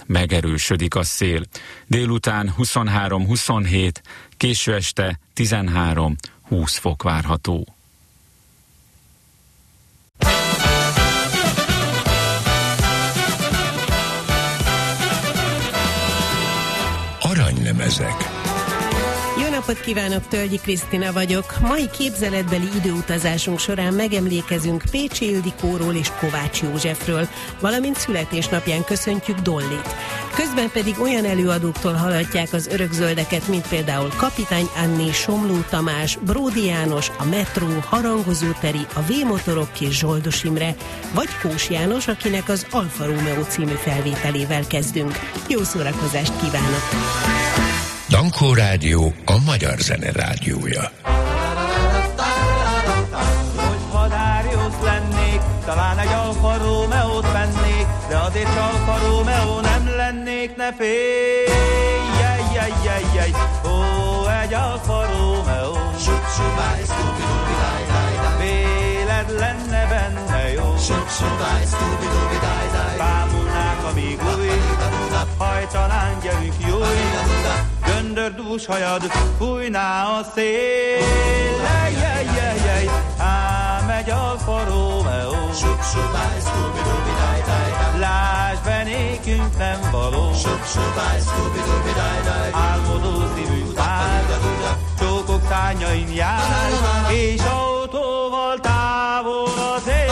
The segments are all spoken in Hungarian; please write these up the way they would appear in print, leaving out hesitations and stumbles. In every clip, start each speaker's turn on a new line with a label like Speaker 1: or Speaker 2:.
Speaker 1: megerősödik a szél. Délután 23-27, késő este 13-20 fok várható.
Speaker 2: Aranylemezek.
Speaker 3: Jó napot kívánok, Tölgyi Krisztina vagyok. Mai képzeletbeli időutazásunk során megemlékezünk Pécsi Ildikóról és Kovács Józsefről, valamint születésnapján köszöntjük Dollit. Közben pedig olyan előadóktól hallhatják az örökzöldeket, mint például Kapitány Anni, Somló Tamás, Bródi János, a Metró, Harangozó Teri, a V-motorok és Zsoldos Imre, vagy Kós János, akinek az Alfa Romeo című felvételével kezdünk. Jó szórakozást kívánok!
Speaker 2: Dankó Rádió, a magyar zene rádiója.
Speaker 4: Hogy hadáriusz lennék, talán egy Alfa Romeo-t vennék, de azért Alfa Romeo nem lennék, ne félj, jaj, ó, egy Alfa Romeo. Véled lenne benne jó, bámulnák, amíg új, hajtanán, gyerünk júj, göndördús hajad, fújná a szél, ám egy Alfa Romeo. Lásd be, nékünk nem való, álmodó szívünk vár, csókok szárnyain jár, és autóval távol az él.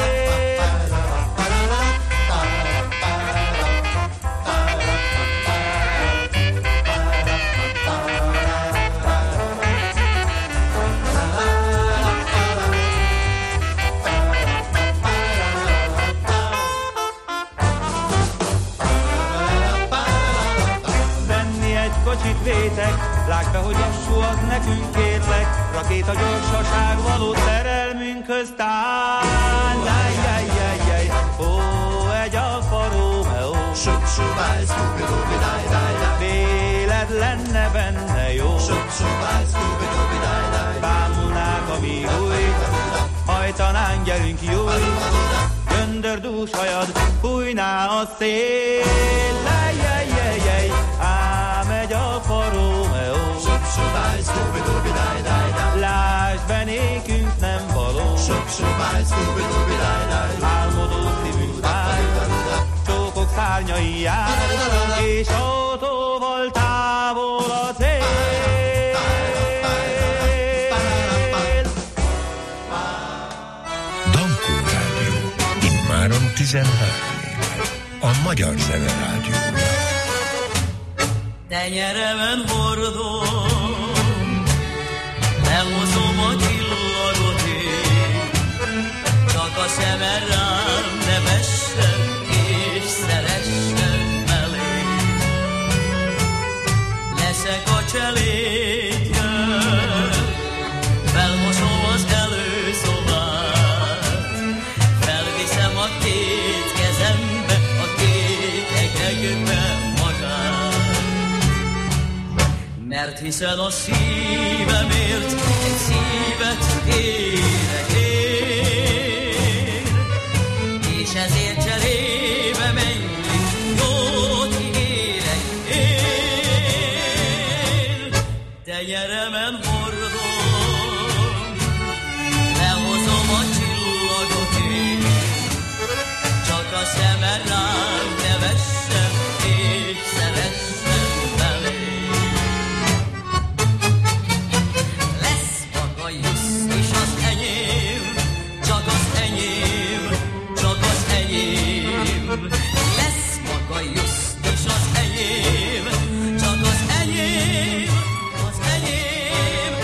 Speaker 4: Lásd be, hogy lassú az nekünk, kérlek, rakéta gyorsaság való szerelmünkhöz tán. Jaj, ó, egy Alfa Romeo. Véled lenne benne jó, bámulnák, amíg új, hajtanánk, gyerünk júj, göndördús hajad, fújná a szél. Ám egy Alfa Romeo. Lásd be, nékünk nem való, álmodó szívünk vár, csókok szárnyai jár, és autóval távol az él.
Speaker 2: Dankó Rádió, immáron 13 éve, a magyar zene rádiója.
Speaker 5: Tenyeremen hordom, lehozom a csillagot én, csak a szemed rám ne vessen, és szeressen elém. Leszek a cselédje, felmosom az előszobát, felviszem a két kezembe, a két egekbe magát. Mert hiszen a szívemért egy szívet érek én, és ezért cserébe mennyi jót ígérek én. Tenyeremen hordom, lehozom a csillagot én, csak a szemed rám ne vessen, és szeressen belém. Lesz maga just, és az enyém, csak az enyém, az enyém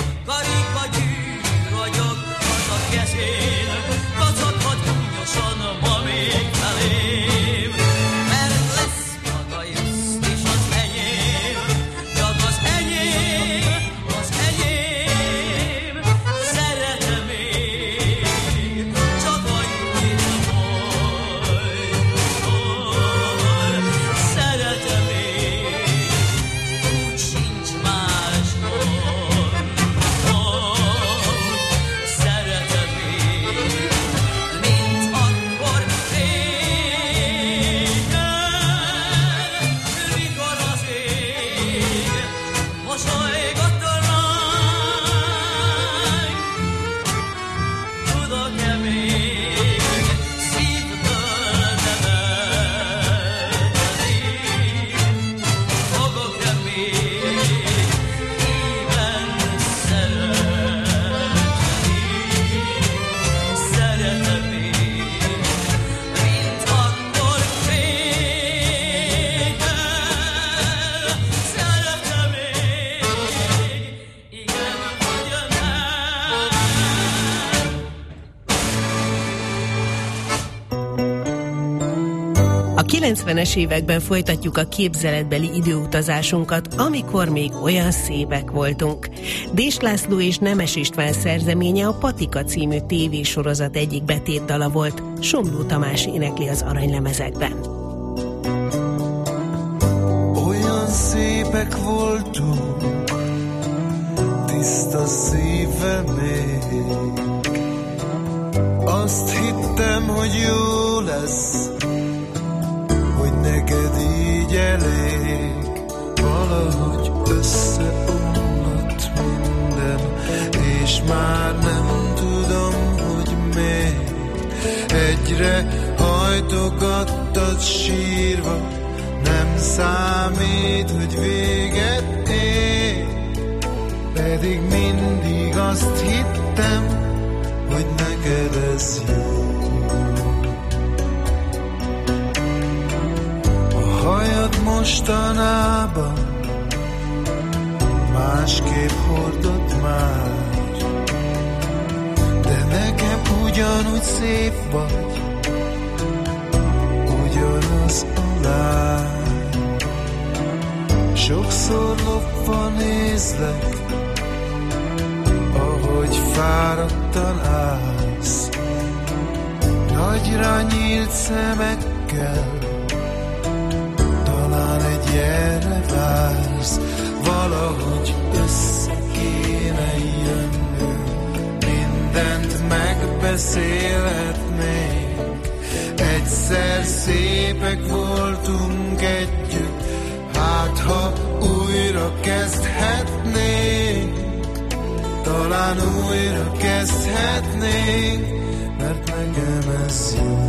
Speaker 3: 90-es években folytatjuk a képzeletbeli időutazásunkat, amikor még olyan szépek voltunk. Dés László és Nemes István szerzeménye a Patika című tévésorozat egyik betétdala volt. Somló Tamás énekli az aranylemezekben.
Speaker 6: Olyan szépek voltunk, tiszta szívem még. Azt hittem, hogy jó lesz, hogy neked így elég. Valahogy összeomlott minden, és már nem tudom, hogy miért. Egyre hajtogattad sírva, nem számít, hogy véget ér. Pedig mindig azt hittem, hogy neked ez jó. A hajad mostanában másképp hordott már, de nekem ugyanúgy szép vagy, ugyanaz a lány. Sokszor lopva nézlek, ahogy fáradtan állsz, nagyra nyílt szemekkel, talán egy ilyenre vársz. Valahogy össze kéne jönnünk, mindent megbeszélhetnénk. Egyszer szépek voltunk együtt, hát ha újra kezdhetnénk, talán újra kezdhetnénk, mert nekem ez jó.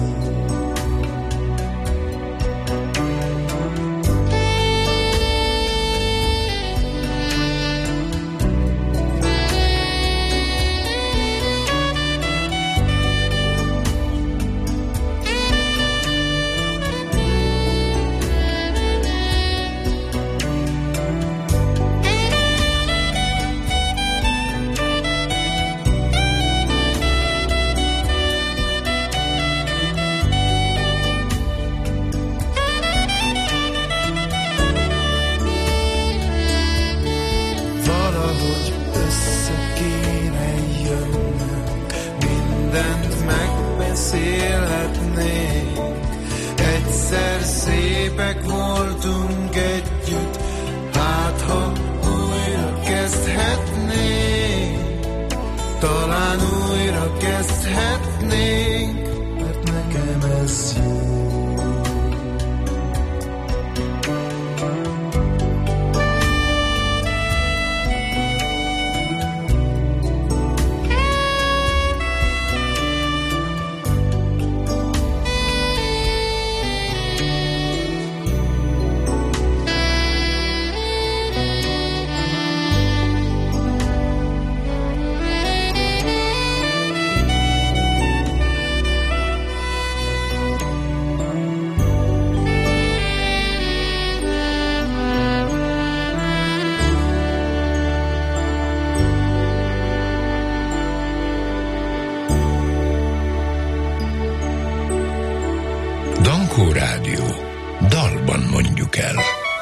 Speaker 2: Dankó Rádió. Dalban mondjuk el.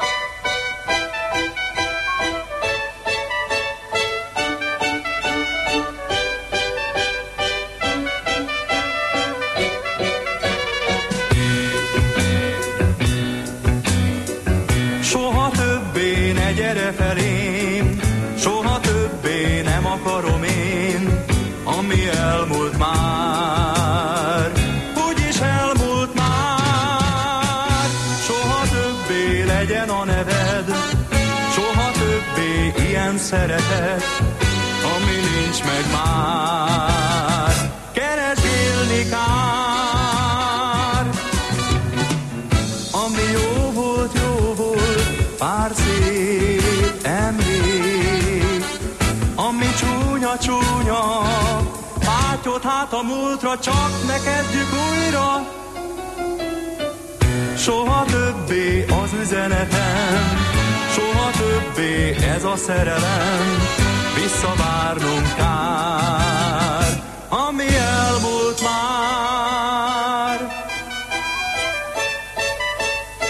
Speaker 4: Soha többé ne gyere felém, soha többé nem akarom én, ami elmúlt már, úgyis elmúlt már. Soha többé legyen a neved, soha többé ilyen szeretet, ami nincs meg már. Keresgélni kár, ami jó volt, pár szép emlék, ami csúnya, pátyot hát a múltra, csak ne kezdjük újra. Soha többé az üzenetem, soha többé ez a szerelem, visszavárnunk kár, ami elmúlt már.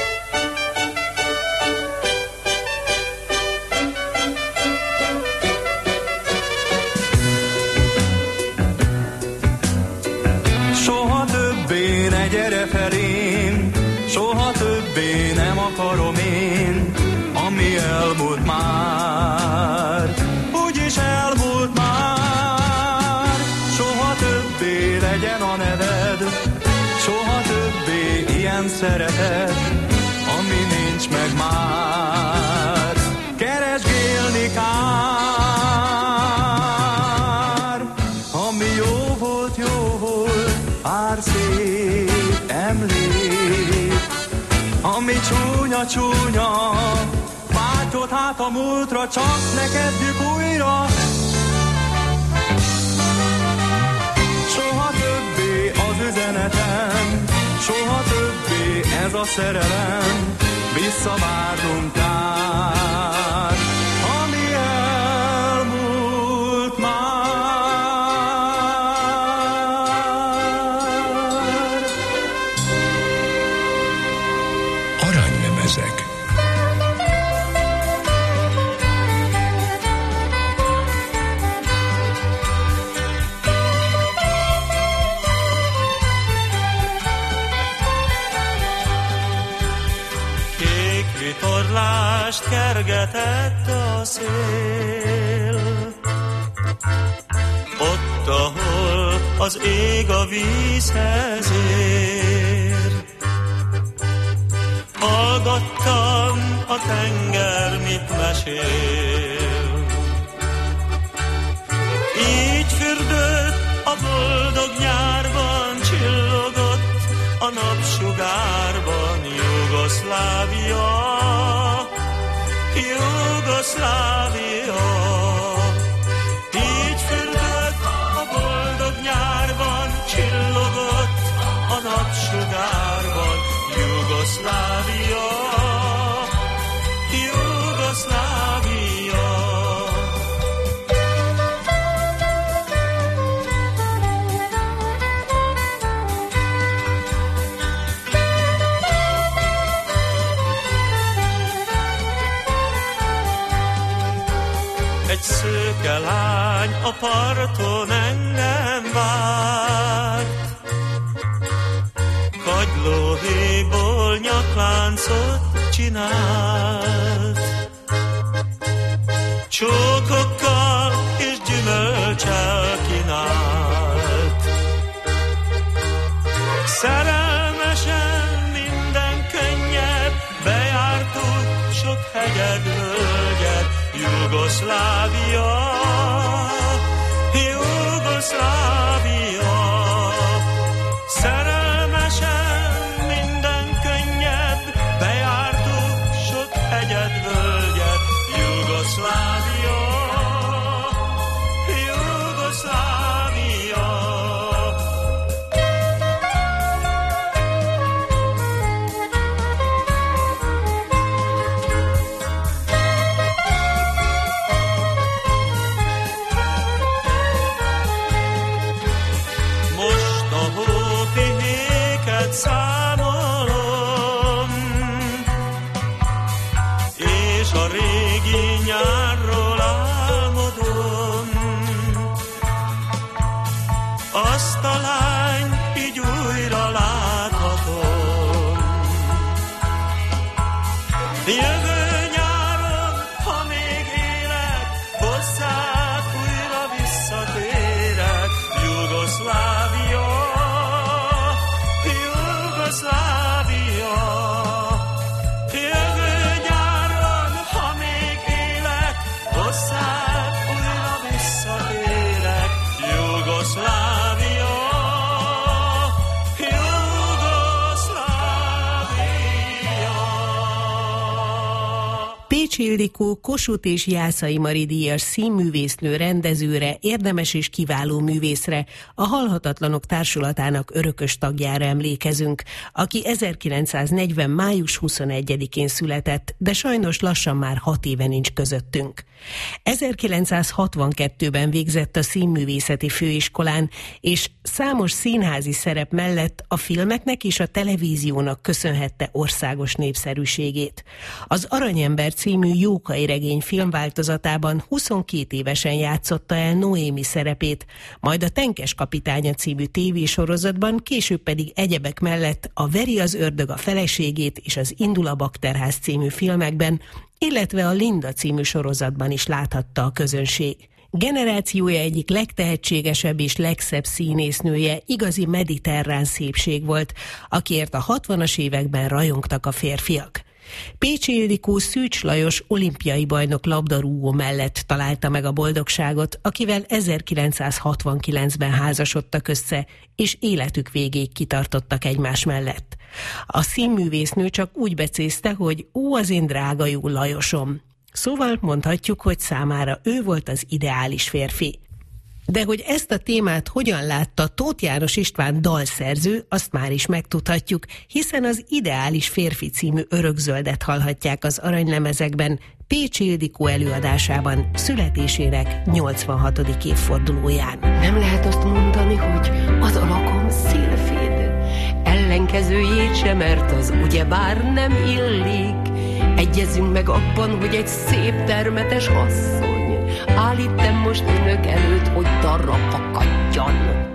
Speaker 4: akarom én, ami elmúlt már, úgyis elmúlt már. Soha többé legyen a neved, soha többé ilyen szeretet, ami nincs meg már. Keresgélni kár, ami jó volt, pár szép emlék, ami csúnya, vágyott hát a múltra, csak ne kezdjük újra. Soha többé az üzenetem, soha többé ez a szerelem, visszavárnunk kár, ami elmúlt már.
Speaker 2: Aranylemezek.
Speaker 5: Vitorlást kergetett a szél, ott, ahol az ég a vízhez ér. Hallgattam a tenger, mit mesél, így fürdött a boldog nyárban, csillogott a napsugárban Jugoszlávia. Jugoszlávia, így fürdött a boldog nyárban, csillogott a napsugárban. Jugoszlávia, Jugoszlávia. Egy szőke lány a parton engem várt, kagylóhéjból nyakláncot csinált. Csókokkal és gyümölccsel kínált. Szerelmesen minden könnyed, bejártuk sok hegyet, völgyet. Jugoszlávia, Jugoszlávia, szerelmesen minden könnyed, bejártuk sok hegyet, völgyet. Jugoszlávia, Jugoszlávia. Számolom, és a régi nyárról álmodom. Azt a lányt így újra láthatom. Jövő nyáron, ha még élek, hozzád újra visszatérek. Jugoszlávia, Jugoszlávia, jövő nyáron, ha még élek, hozzád újra visszatérek. Jugoszlávia, Jugoszlávia.
Speaker 3: Pécsi Ildikó Kossuth és Jászai Mari díjas színművésznő, rendezőre, érdemes és kiváló művészre, a Halhatatlanok Társulatának örökös tagjára emlékezünk, aki 1940. május 21-én született, de sajnos lassan már 6 éve nincs közöttünk. 1962-ben végzett a Színművészeti Főiskolán, és számos színházi szerep mellett a filmeknek és a televíziónak köszönhette országos népszerűségét. Az Aranyember című című Jókai regény filmváltozatában 22 évesen játszotta el Noémi szerepét, majd a Tenkes kapitánya című tévésorozatban, később pedig egyebek mellett a Veri az ördög a feleségét és az Indul a Bakterház című filmekben, illetve a Linda című sorozatban is láthatta a közönség. Generációja egyik legtehetségesebb és legszebb színésznője, igazi mediterrán szépség volt, akiért a 60-as években rajongtak a férfiak. Pécsi Ildikó Szűcs Lajos olimpiai bajnok labdarúgó mellett találta meg a boldogságot, akivel 1969-ben házasodtak össze, és életük végéig kitartottak egymás mellett. A színművésznő csak úgy becézte, hogy ó, az én drága jó Lajosom. Szóval mondhatjuk, hogy számára ő volt az ideális férfi. De hogy ezt a témát hogyan látta Tóth János István dalszerző, azt már is megtudhatjuk, hiszen az Ideális férfi című örökzöldet hallhatják az aranylemezekben Pécsi Ildikó előadásában születésének 86. évfordulóján.
Speaker 7: Nem lehet azt mondani, hogy az alakom szilfid, ellenkezőjét sem, mert az ugyebár nem illik. Egyezünk meg abban, hogy egy szép termetes asszony áll itten most önök előtt, hogy darra fakadjon.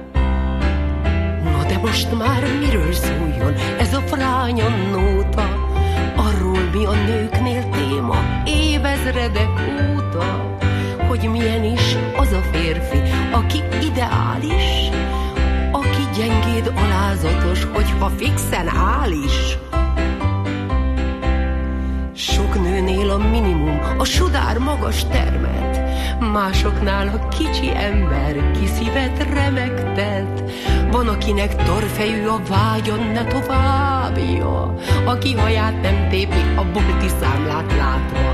Speaker 7: No de most már miről szóljon ez a fránya nóta? Arról, mi a nőknél téma évezredek óta, hogy milyen is az a férfi, aki ideális, aki gyengéd, alázatos, hogyha fixen áll is. Sok nőnél a minimum, a sudár magas termet, másoknál a kicsi ember kiszívet remegtet. Van, akinek torfejű a vágyon, ne továbbja, aki haját nem tépi a bolti számlát látva.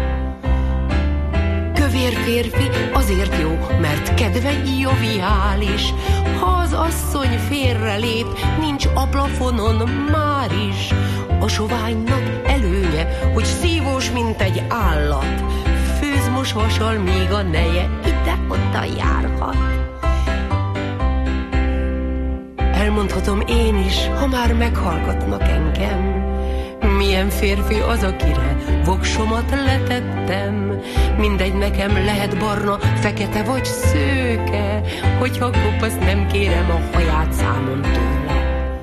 Speaker 7: Kövér férfi azért jó, mert kedve joviális, ha az asszony félrelép, nincs a plafonon már is. A soványnak előnye, hogy szívós, mint egy állat, főz mosvassal, míg a neje ide-oda járhat. Elmondhatom én is, ha már meghallgatnak engem, milyen férfi az, akire voksomat letettem. Mindegy, nekem lehet barna, fekete vagy szőke, hogyha kopasz, nem kérem a haját számon tőle.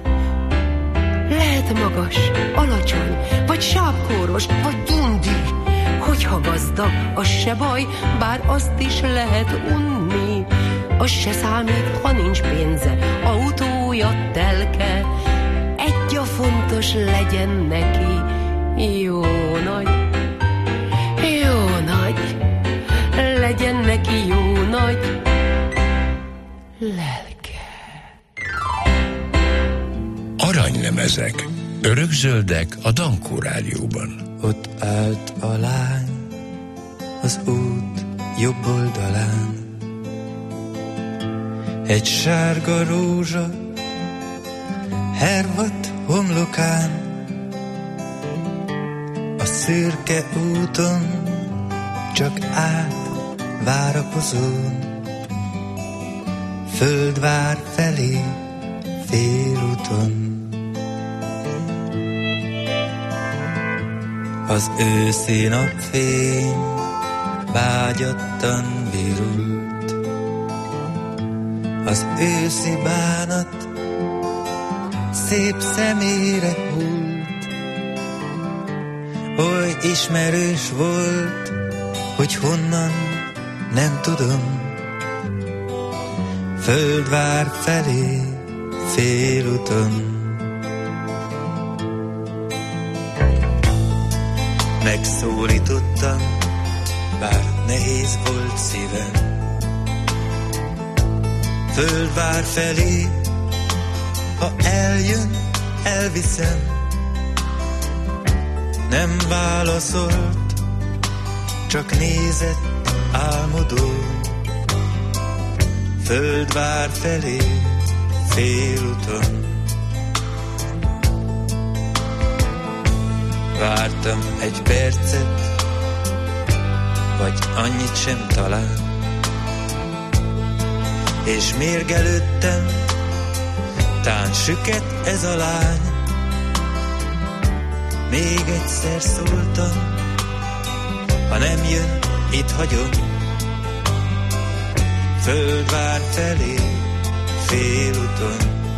Speaker 7: Lehet magas, alacsony, vagy sápkóros, vagy dundi. Hogyha gazdag, az se baj, bár azt is lehet unni. Az se számít, ha nincs pénze, autója, telke. Egy a fontos, legyen neki jó nagy, legyen neki jó nagy lelke.
Speaker 2: Aranylemezek, örökzöldek a Dankó Rádióban.
Speaker 8: Ott állt a lány az út jobb oldalán, egy sárga rózsa hervadt homlokán. A szürke úton csak át várakozón, Földvár felé félúton. Az őszi napfény vágyattan virult, az őszi bánat szép szemére hult. Oly ismerős volt, hogy honnan nem tudom, Földvár felé félúton. Megszólítottam, bár nehéz volt szívem, Földvár felé, ha eljön, elviszem. Nem válaszolt, csak nézett álmodó, Földvár felé félúton. Vártam egy percet, vagy annyit sem talán, és mérgelődtem, tán süket ez a lány. Még egyszer szóltam, ha nem jön, itt hagyom. Földvár felé, félúton.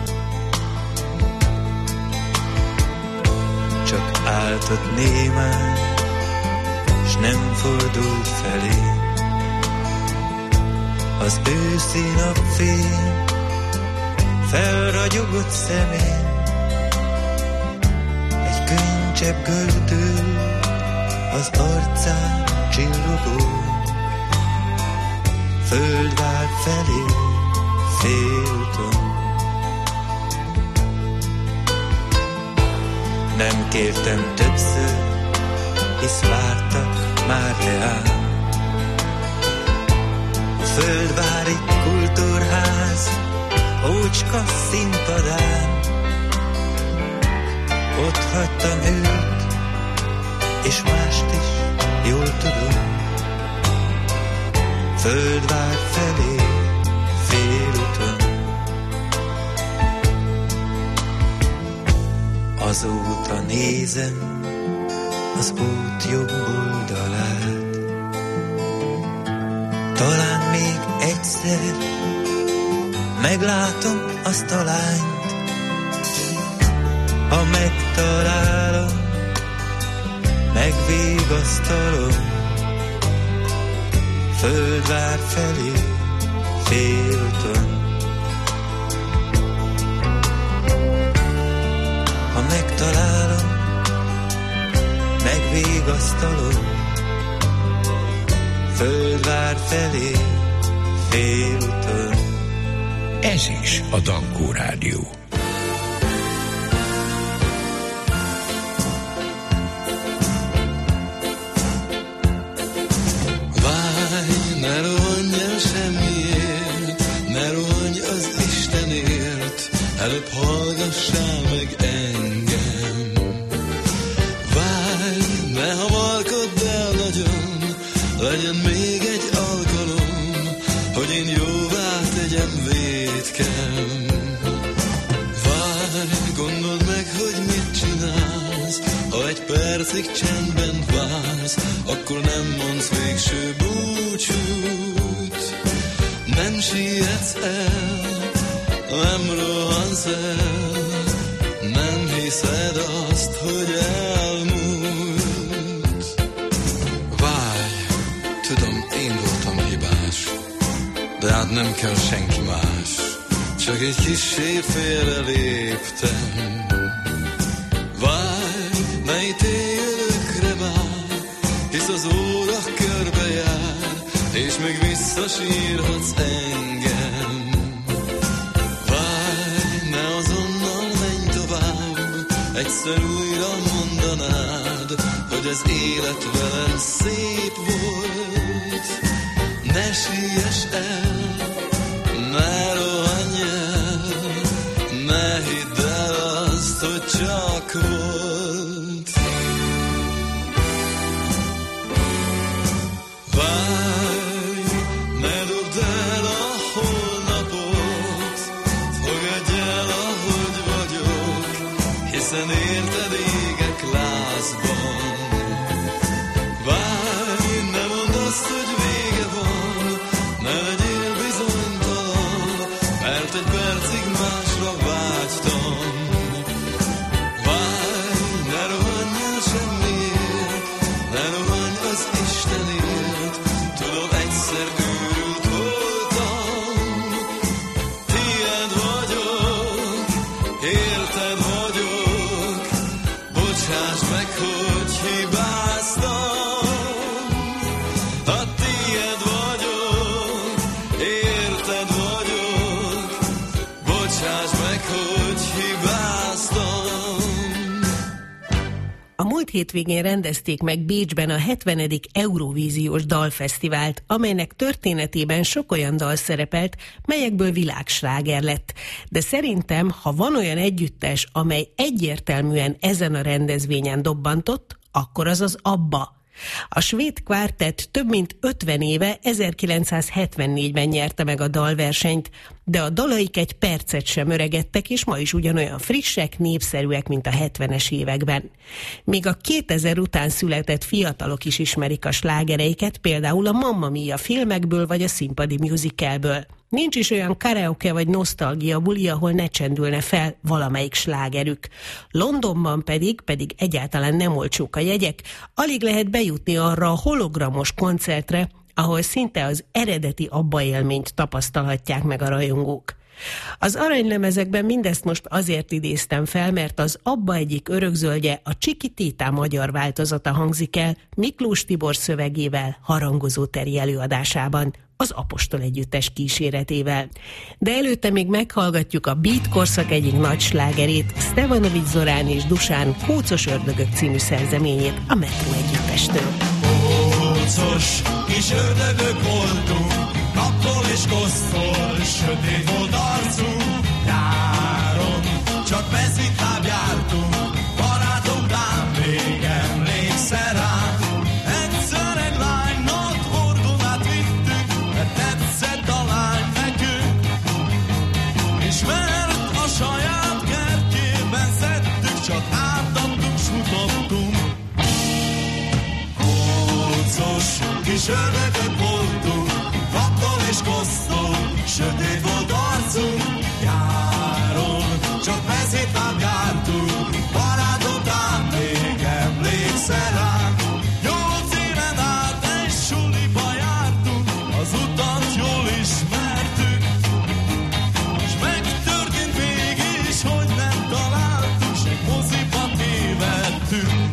Speaker 8: Csak állt némán, s nem fordult felé. Az őszi napfény felragyogott szemén, egy könycsepp gördül az arcán csillogó. Földvár felé, félúton. Nem kértem többször, hisz vártak már leáll. A földvári kultúrház ócska színpadán. Ott hagytam őt, és mást is jól tudom. Földvár felé, félúton. Azóta nézem az út jobb oldalát. Talán még egyszer meglátom azt a lányt. Ha megtalálom, megvigasztalom. Földvár felé, félúton. Ha megtalálom, megvigasztalom. Földvár felé, félúton.
Speaker 2: Ez is a Dankó Rádió.
Speaker 9: Ne rohanj el semmiért, ne rohanj az Istenért, előbb hallgassál meg engem. Várj, ne hamarkodd el nagyon, legyen még egy alkalom, hogy én jóvá tegyem vétkem. Várj, gondold meg, hogy mit csinálsz, ha egy percig csendben vársz, akkor nem mondsz végső búcsút. Nem sietsz el, nem rohansz el, nem hiszed azt, hogy elmúlt. Várj, tudom, én voltam hibás, de hát nem kell senki más, csak egy kissé félre léptem. Várj, ne ítélj örökre már, hisz az óra körbejár, és még visszasírhatsz engem. Várj, ne azonnal menj tovább, egyszer újra mondanád, hogy az élet velem szép volt. Ne siess el, ne rohanj el, ne hidd el azt, hogy csak volt. Várj, ne dobd el a holnapot, fogadj el, ahogy vagyok, hiszen érted égek lázban. Várj, ne mondd azt, hogy vége van, ne legyél bizonytalan, mert egy percig másra vágytam. Várj, ne rohanj el semmiért, ne rohanj az Istenért, tudom, egyszer őrült voltam. Tied vagyok, érted vagyok, bocsáss meg, hogy hibáztam. Ha tied vagyok, érted vagyok, bocsáss meg, hogy hibáztam.
Speaker 3: A múlt hétvégén rendezték meg Bécsben a 70. Eurovíziós Dalfesztivált, amelynek történetében sok olyan dal szerepelt, melyekből világsláger lett. De szerintem, ha van olyan együttes, amely egyértelműen ezen a rendezvényen dobbantott, akkor az az ABBA. A svéd kvártett több mint 50 éve, 1974-ben nyerte meg a dalversenyt, de a dalaik egy percet sem öregedtek, és ma is ugyanolyan frissek, népszerűek, mint a 70-es években. Még a 2000 után született fiatalok is ismerik a slágereiket, például a Mamma Mia filmekből vagy a színpadi musicalből. Nincs is olyan karaoke vagy nosztalgia buli, ahol ne csendülne fel valamelyik slágerük. Londonban pedig egyáltalán nem olcsók a jegyek, alig lehet bejutni arra a hologramos koncertre, ahol szinte az eredeti ABBA élményt tapasztalhatják meg a rajongók. Az aranylemezekben mindezt most azért idéztem fel, mert az ABBA egyik örökzöldje, a Chiquitita magyar változata hangzik el Miklós Tibor szövegével, Harangozó Teri előadásában, az Apostol együttes kíséretével. De előtte még meghallgatjuk a Beat korszak egyik nagy slágerét, Stevanovics Zorán és Dusán Kócos ördögök című szerzeményét a Metro együttestől.
Speaker 5: Kócos kis ördögök voltunk, naptól és kosztól, sötét volt arcunk. Nyáron csak mezitláb jártunk, barátom rám még emlékszel rám. Egyszer egy lánynak horgonát vittünk, mert tetszett a lány nekünk, és mert a saját kertjében szedtük, csak átadtuk, s mutattunk. Kócos kis ördögök voltunk, naptól és kosztól, sötét volt arcunk. Nyáron csak mezitláb jártunk, barátom rám még emlékszel rám. 8 éven át egy suliba jártunk, az utat jól ismertük, s megtörtént mégis, hogy nem találtuk, s egy moziba tévedtünk.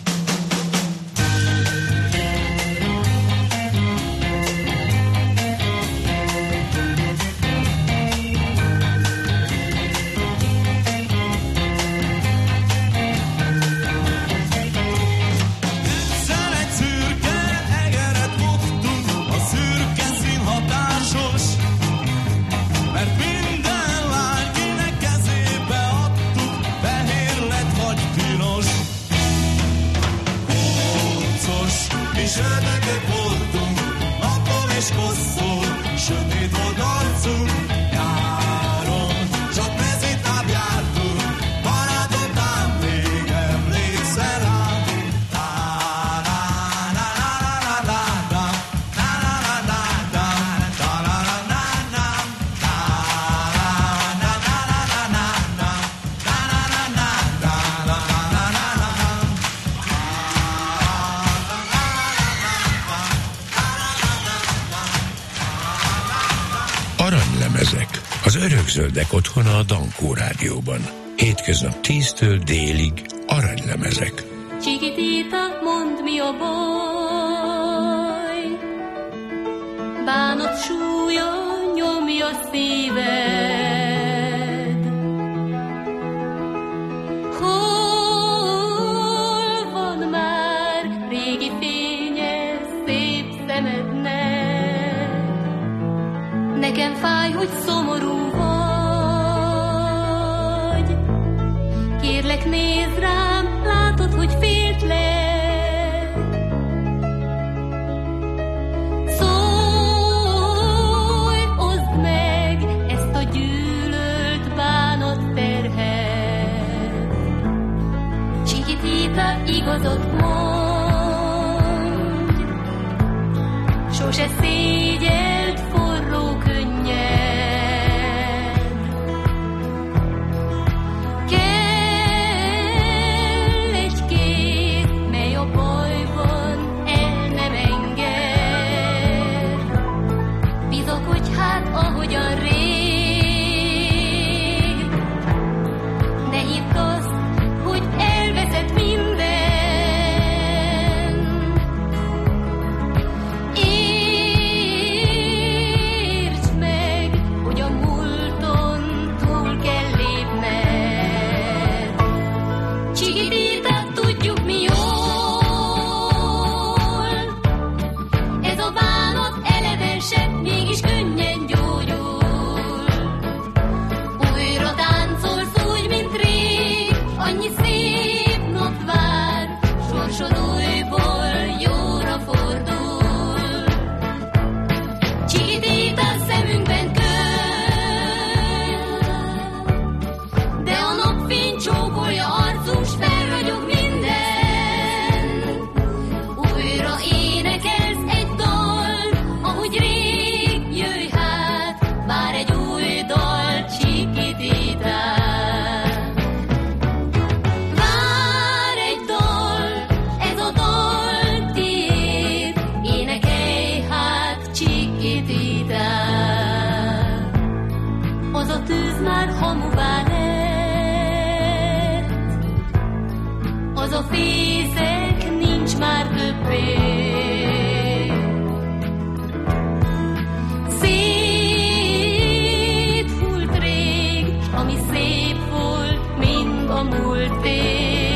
Speaker 5: Ördögök voltunk, naptól és kosszul, sötét volt arcunk. Nyáron csak mezitláb jártunk, barátom rám még emlékszel rám.
Speaker 2: Aranylemezek. Az örökzöldek otthona a Dankó Rádióban. Hétköznap 10-től délig aranylemezek.
Speaker 10: Chiquitita, mondd mi a baj, bánat súlya nyomja szíved. Hol van már régi fényes szép szemednek? Nekem fáj, hogy szomorú vagy. Kérlek, nézd rám, látod, hogy féltlek. Szólj, oszd meg ezt a gyűlölt bánat terhet. Chiquitita, igazat mondj, sose szégyelt forró könnyed. már hamuvá lett. Az a fészek nincs már többé. Szép hult rég, s ami szép volt, mind a múlté.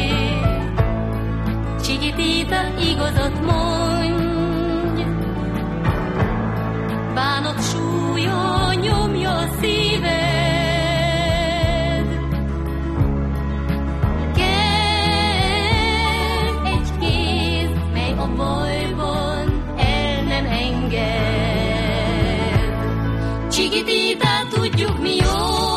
Speaker 10: Csigitita, igazat mondj, bánat súlya nyomja a szíved. Kell egy kéz, mely a bajban el nem enged. Csigitita, tudjuk mi jól,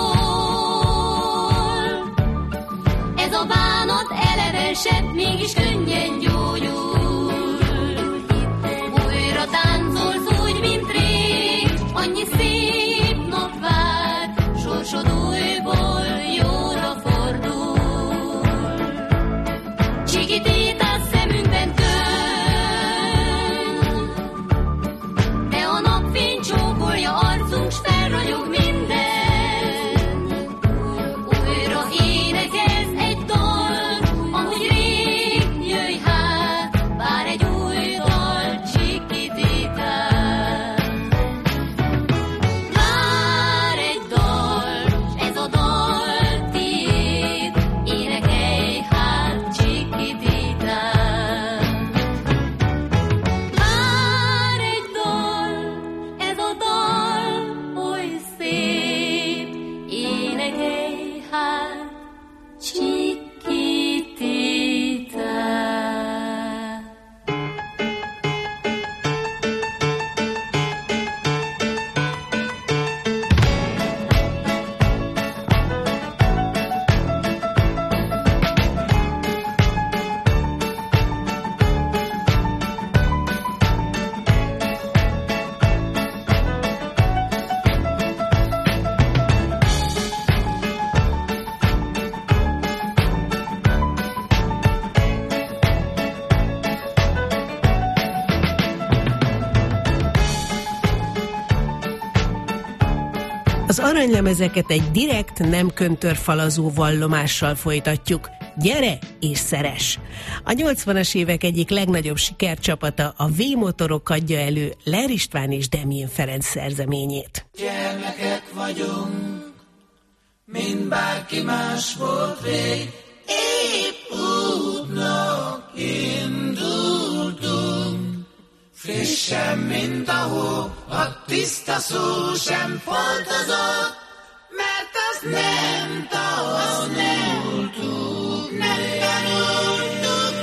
Speaker 10: ez a bánat elevesebb, mégis könnyen gyógyul. Újra táncolsz úgy, mint rég, annyi szép nap vár, sorsod újból jóra fordul. Csigitita, szemünkben tön, de a napfény csókolja arcunk, s felragyog minden. Újra énekelsz egy dal, ahogy rég, jöjj hát, vár egy új dal, Csigitita. Vár egy dal, s ez a dal tiéd, énekelj hát, Csigitita. Vár egy dal, ez a dal oly szép, énekelj hát, Csigitita.
Speaker 3: Az aranylemezeket egy direkt, nem köntörfalazó vallomással folytatjuk. Gyere és szeress! A 80-as évek egyik legnagyobb sikercsapata, a V-motorok adja elő Ler István és Demjén Ferenc szerzeményét.
Speaker 11: Gyermekek vagyunk, mint bárki más volt rég, épp útnak indultunk. Frissen, mint a hó, a tiszta szó sem foltozott, mert azt nem tanultuk, nem tanultuk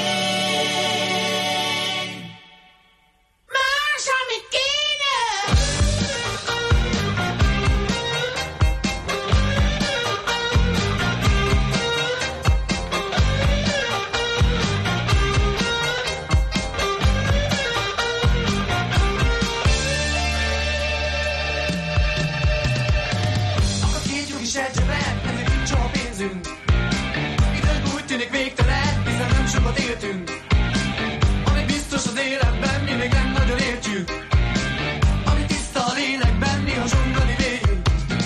Speaker 11: még. Más, amit kéne! Időnk úgy tűnik végtelen, hiszen nem sokat éltünk. Ami biztos az életben, mi még nem nagyon értjük. Ami tiszta a lélekben, néha zsongani végünk.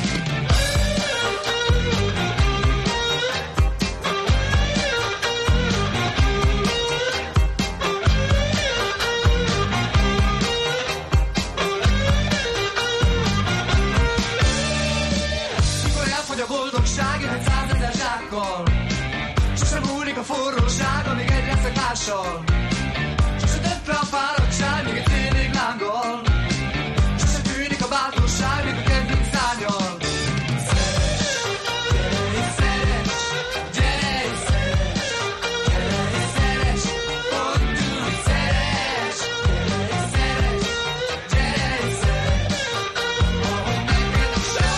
Speaker 11: Mikor elfogy a boldogság, jön egy 100 000 zsákkal. Sosem múlik a forróság, amíg egy leszek mással. Sose tett rá a fáradtság, még egy félig lánggal. Sose tűnik a bátorság, még a kedvünk szárnyal. Gyere és szeress, gyere és szeress, pont úgy szeress. Gyere és szeress, ahogy neked a sor.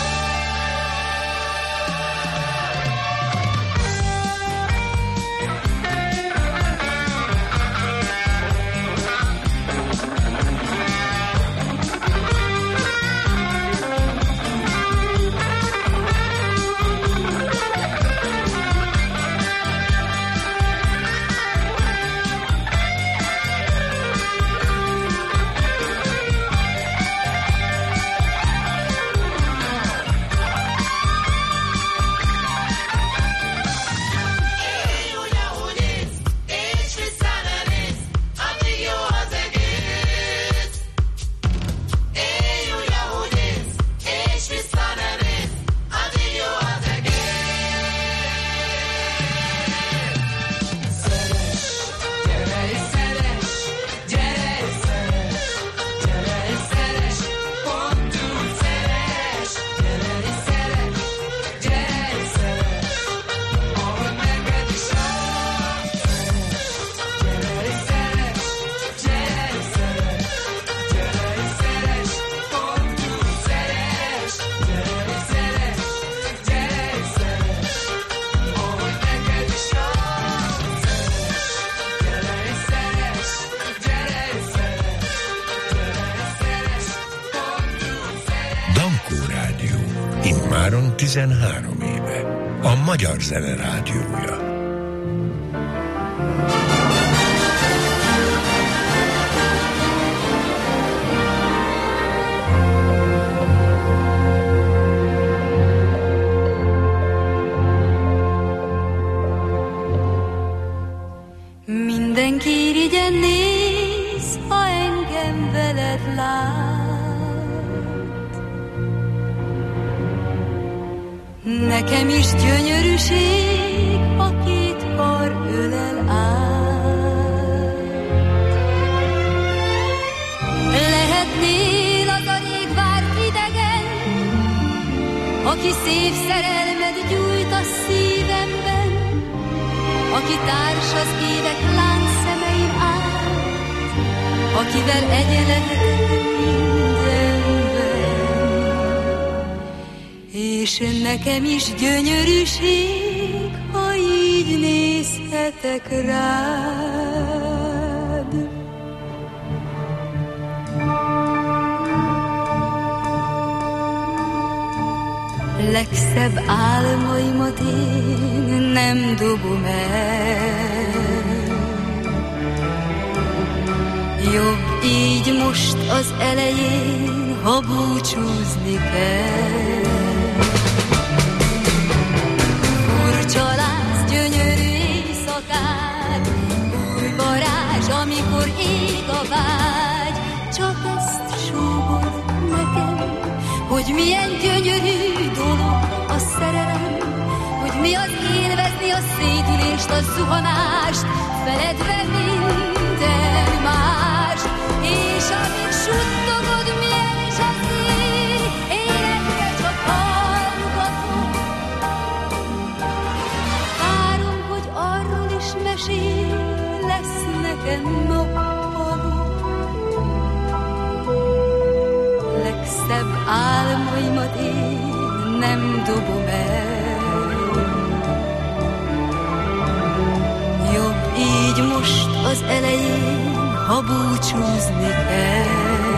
Speaker 2: Immáron 13 éve. A Magyar Zene Rádiója.
Speaker 10: Mindenki irigyen néz, ha engem veled lát. Nekem is gyönyörűség, ha két kar ölel át. Lehetnél az a rég várt idegen, aki szép szerelmed gyújt a szívemben, aki társ az évek láncszemei át, akivel egyenletek mindenben. És nekem is gyönyörűség, ha így nézhetek rád. Legszebb álmaimat én nem dobom el. Jobb így most az elején, ha búcsúzni kell. Furcsa láz, gyönyörű éjszakák, új varázs, amikor ég a vágy. Csak ezt súgod nekem, hogy milyen gyönyörű dolog a szerelem, hogy mi az élvezni a szédülést, a zuhanást, feledve minden mást. És amíg suttogod, milyen is az ég, életre csak hallgatom. Várom, hogy arról is mesél, lesz nekem nappalom. Legszebb álmaimat én nem dobom el. Jobb így most az elején, ha búcsúzni kell.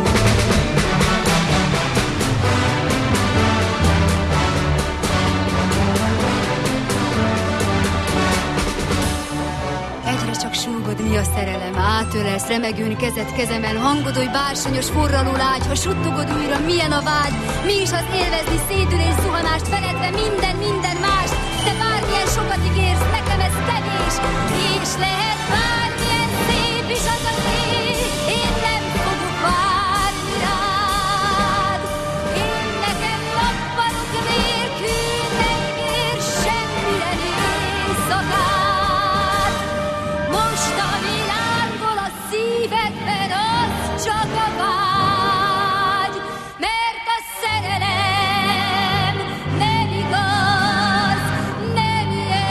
Speaker 10: Egyre csak súgod, mi a szerelem, átölelsz remegőn kezed kezemen, hangod oly bársonyos, forraló lágy, ha suttogod újra, milyen a vágy. Mi is az élvezni szédülés, zuhanást, feledve minden mást. De bármilyen sokat ígérsz, nekem ez kevés, és lehet bármilyen szép is az a ég, én nem fogok várni rád. Én nekem nappalok nélkül nem ér semmilyen éjszakát. Most a világból a szívedben az csak a vágy, mert a szerelem nem igaz, nem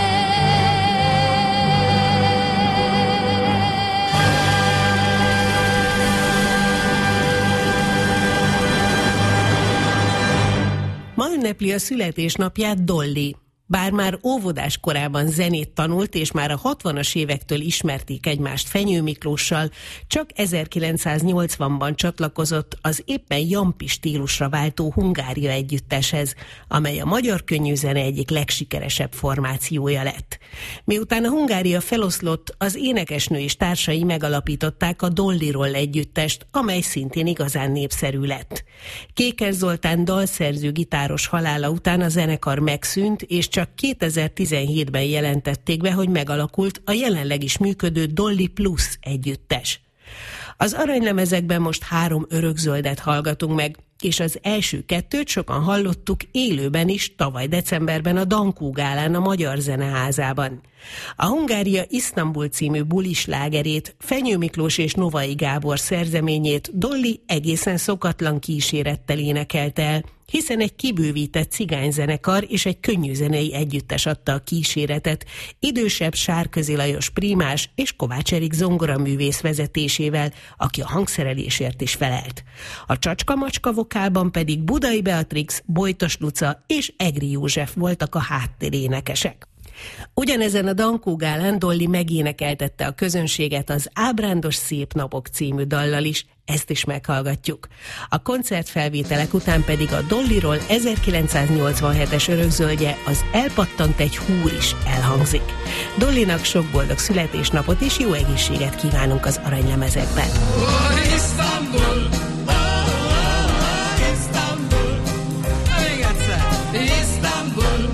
Speaker 3: Ma ünnepli a születésnapját Dolly. Bár már óvodás korában zenét tanult, és már a 60-as évektől ismerték egymást Fenyő Miklóssal, csak 1980-ban csatlakozott az éppen jampi stílusra váltó Hungária együtteshez, amely a magyar könnyűzene egyik legsikeresebb formációja lett. Miután a Hungária feloszlott, az énekesnő és társai megalapították a Dollyról együttest, amely szintén igazán népszerű lett. Kékes Zoltán dalszerző gitáros halála után a zenekar megszűnt, és csak 2017-ben jelentették be, hogy megalakult a jelenleg is működő Dolly Plus együttes. Az aranylemezekben most 3 örökzöldet hallgatunk meg, és az első 2 sokan hallottuk élőben is tavaly decemberben a Dankó Gálán a Magyar Zeneházában. A Hungária Isztambul című bulislágerét, Fenyő Miklós és Novai Gábor szerzeményét Dolly egészen szokatlan kísérettel énekelte el, hiszen egy kibővített cigányzenekar és egy könnyűzenei együttes adta a kíséretet, idősebb Sárközi Lajos prímás és Kovács Erik zongoraművész vezetésével, aki a hangszerelésért is felelt. A Csacska-macska vokálban pedig Budai Beatrix, Bojtos Luca és Egri József voltak a háttérénekesek. Ugyanezen a Dankó gálán Dolly megénekeltette a közönséget az Ábrándos szép napok című dallal is, ezt is meghallgatjuk. A koncertfelvételek után pedig a Dollyról 1987-es örökzöldje, az Elpattant egy húr is elhangzik. Dollynak sok boldog születésnapot és jó egészséget kívánunk az aranylemezekben.
Speaker 11: Oh, Isztambul! Isztambul! Még egyszer! Isztambul!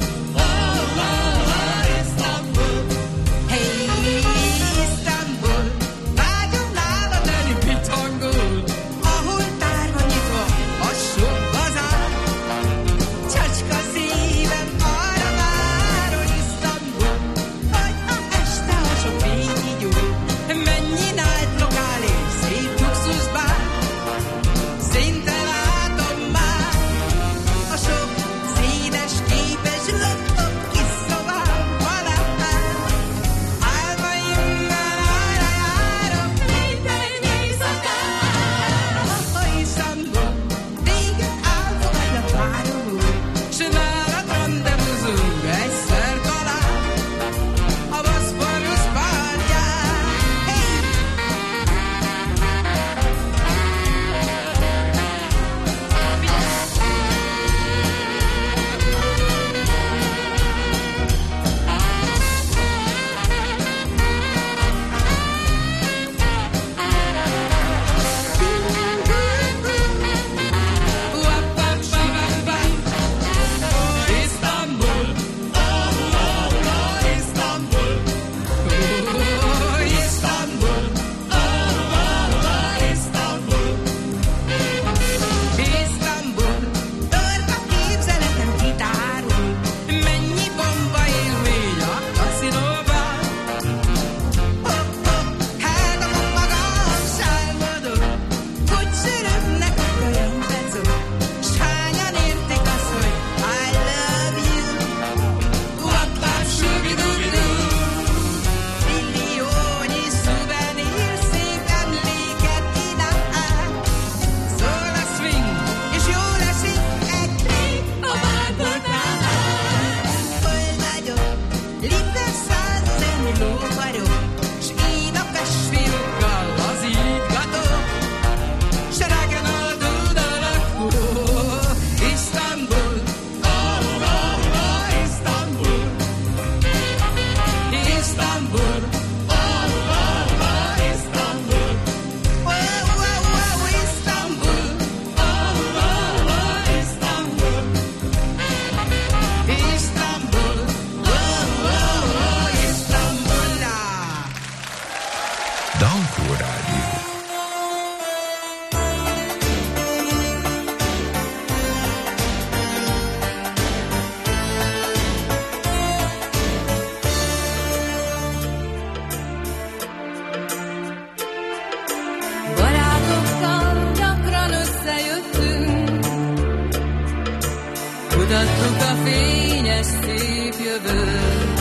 Speaker 12: Mutattuk a fényes szép jövőt,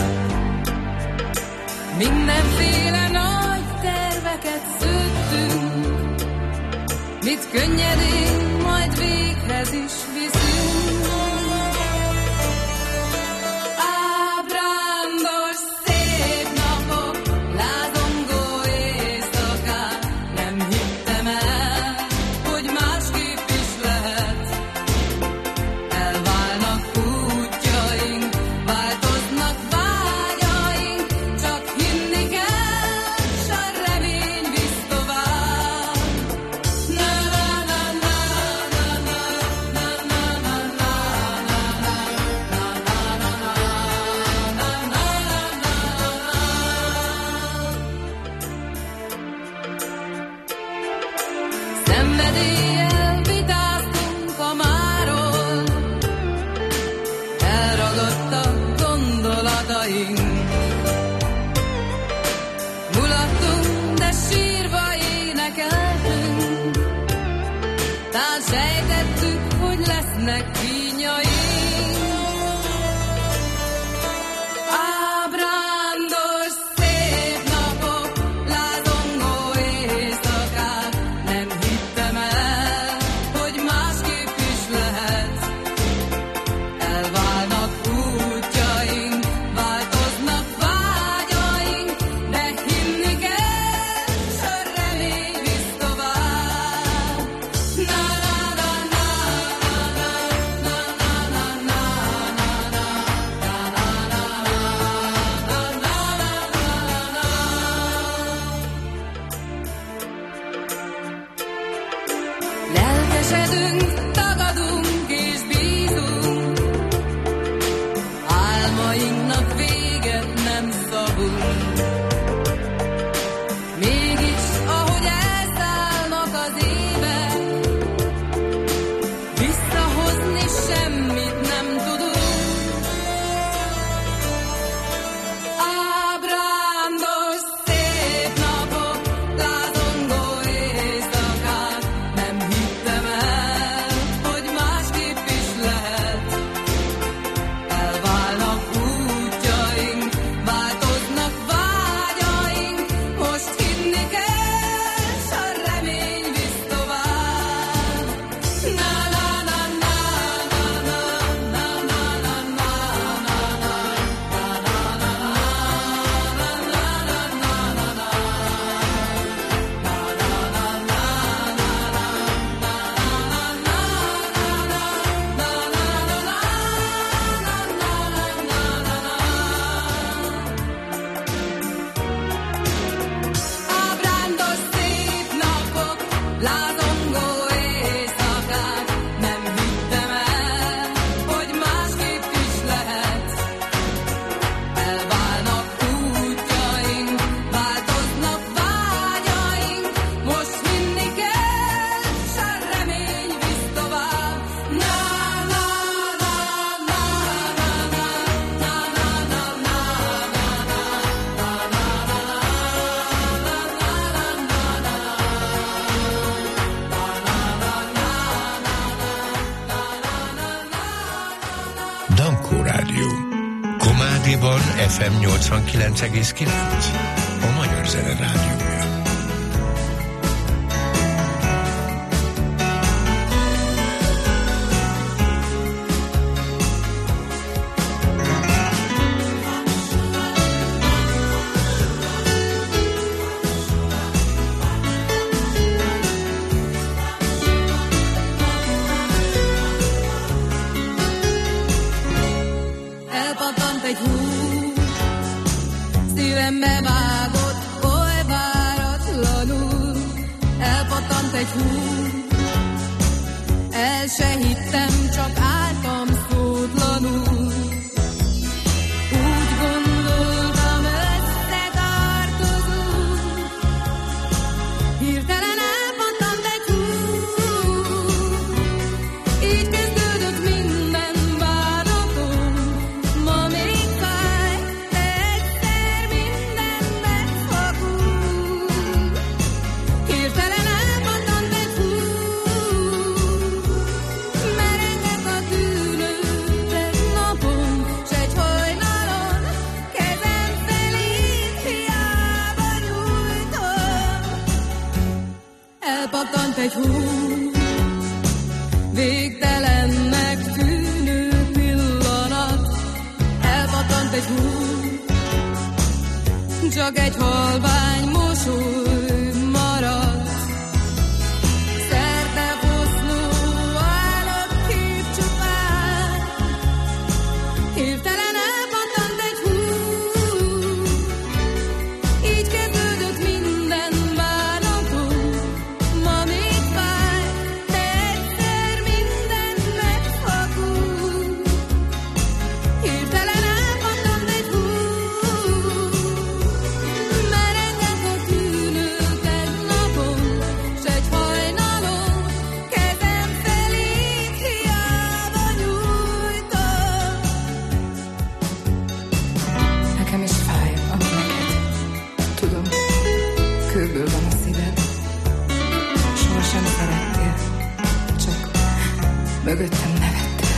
Speaker 12: mindenféle nagy terveket szőttünk, mit könnyedén majd véghez is viszünk. Ábrándos szép napok, lázongó éjszakák, nem hittem el, hogy másképp is lehet. Elválnak útjaink, változnak vágyaink, csak hinni kell, s a remény visz tovább. Na na na na na na na na na na. Félünk, tagadunk és bízunk, álmainknak véget nem szabunk. Mégis, ahogy elszállnak az évek, visszahozni semmit nem tudunk. Ábrándos szép napok, lázongó éjszakák, nem hittem el, hogy másképp is lehet. Elválnak útjaink, változnak vágyaink, most hinni kell, s a remény visz tovább. Na na na na na na na na na na Ábrándos szép napok, lázongó éjszakák, nem hittem el, hogy másképp is lehet. Elválnak útjaink, változnak vágyaink, most hinni kell, s a remény visz tovább. Na na na na na na na na na
Speaker 2: Dankó Rádió. Komádiban FM 89,9. A Magyar Zene Rádiója.
Speaker 12: Elpattant egy hús, szívembe vágott, oly váratlanul. Elpattant egy hús, el se hittem, csak álltam szótlanul. Úgy gondoltam, összetartozunk, hirtelen elpattant egy hús. Így kezdődött minden bánatom, ma még fáj, de egyszer minden megfakul. Hirtelen elpattant egy hús, merengek a tűnőt egy napon, s egy hajnalon, kezem felét hiába nyújtom. Elpattant egy hús, végtelennek tűnő pillanat. Elpattant egy hús, csak egy halvány mosoly maradt. Szerte foszló állatkép csupán, hirtelen elpattant egy hús. Így kezdődött minden bánatom, ma még fáj, de egyszer minden megfakul. Hirtelen elpattant egy hús, merengek a tűnőt egy napon, s egy hajnalon, kezem felét hiába nyújtom.
Speaker 13: Nekem is fáj, ami neked. Tudom, kőből van a szíved. Sohasem szerettél, csak mögöttem nevettél.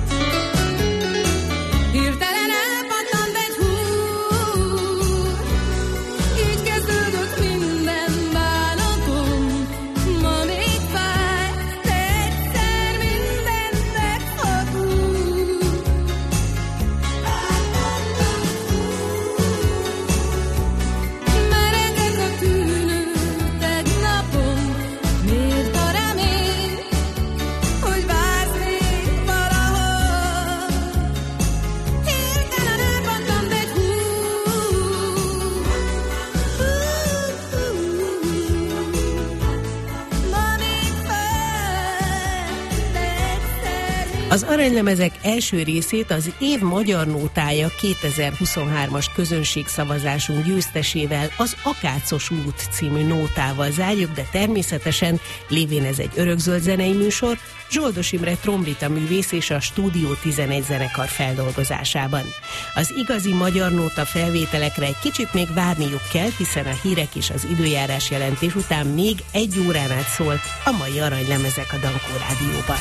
Speaker 12: Hirtelen elpattant egy hús, így kezdődött minden bánatom, ma még fáj, de egyszer minden megfakul. Merengek a tűnőt egy napon, miért a remény, hogy vársz még
Speaker 3: Az aranylemezek első részét az év magyar nótája 2023-as közönségszavazásunk győztesével, az Akácos út című nótával zárjuk, de természetesen, lévén ez egy örökzöld zenei műsor, Zsoldos Imre trombita művész és a Stúdió 11 zenekar feldolgozásában. Az igazi magyar nóta felvételekre egy kicsit még várniuk kell, hiszen a hírek és az időjárás jelentés után még 1 órán át szólt a mai aranylemezek a Dankó Rádióban.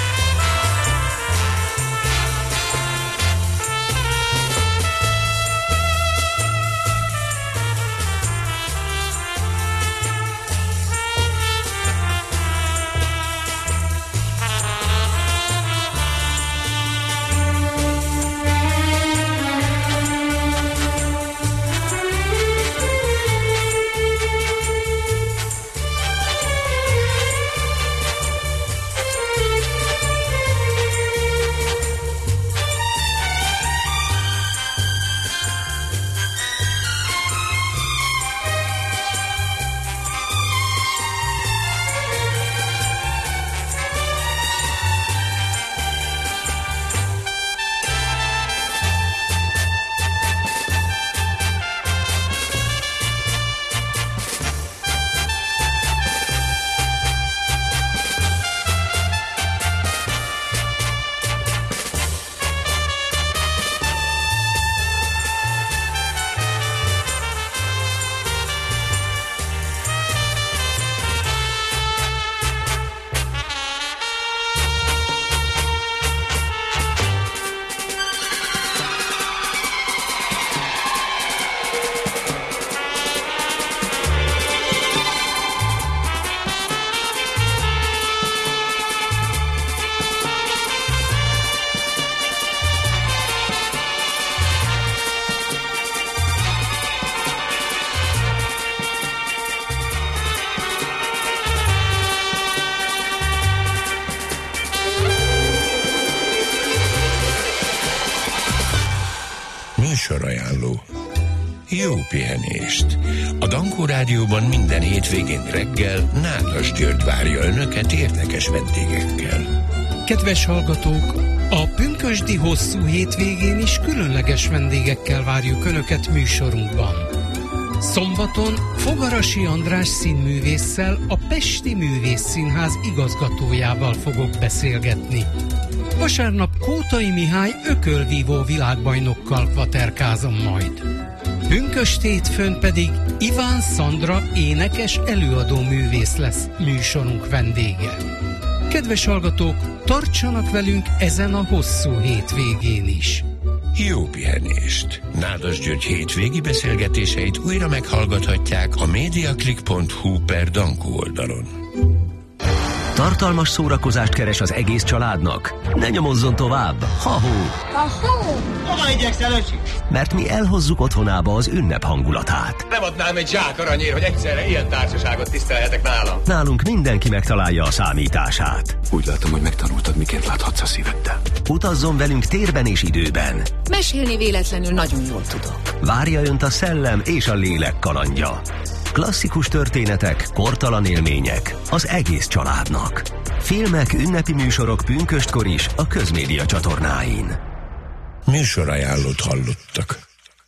Speaker 2: Műsorajánló. Jó pihenést! A Dankó Rádióban minden hétvégén reggel Nádas György várja önöket érdekes vendégekkel.
Speaker 14: Kedves hallgatók, a pünkösdi hosszú hétvégén is különleges vendégekkel várjuk önöket műsorunkban. Szombaton Fogarasi András színművésszel, a Pesti Művészszínház igazgatójával fogok beszélgetni. Vasárnap Kótai Mihály ökölvívó világbajnokkal kvaterkázom majd. Pünkösd hétfőn pedig Iván Szandra énekes előadó művész lesz műsorunk vendége. Kedves hallgatók, tartsanak velünk ezen a hosszú hétvégén is.
Speaker 2: Jó pihenést! Nádas György hétvégi beszélgetéseit újra meghallgathatják a mediaclick.hu/Dankó oldalon.
Speaker 15: Tartalmas szórakozást keres az egész családnak? Ne nyomozzon tovább! Ha-hó!
Speaker 16: Hova igyekszel, öcsi?
Speaker 15: Mert mi elhozzuk otthonába az ünnep hangulatát.
Speaker 16: Nem adnám egy zsák aranyért, hogy egyszerre ilyen társaságot tisztelhetek nálam.
Speaker 15: Nálunk mindenki megtalálja a számítását.
Speaker 17: Úgy látom, hogy megtanultad, miként láthatsz a szíveddel.
Speaker 15: Utazzon velünk térben és időben.
Speaker 18: Mesélni véletlenül nagyon jól tudok.
Speaker 15: Várja önt a szellem és a lélek kalandja. Klasszikus történetek, kortalan élmények az egész családnak. Filmek, ünnepi műsorok pünköstkor is a Közmédia csatornáin.
Speaker 2: Műsorajánlót hallottak.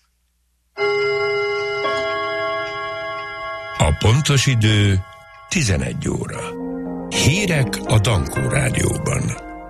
Speaker 2: A pontos idő 11 óra. Hírek a Dankó Rádióban.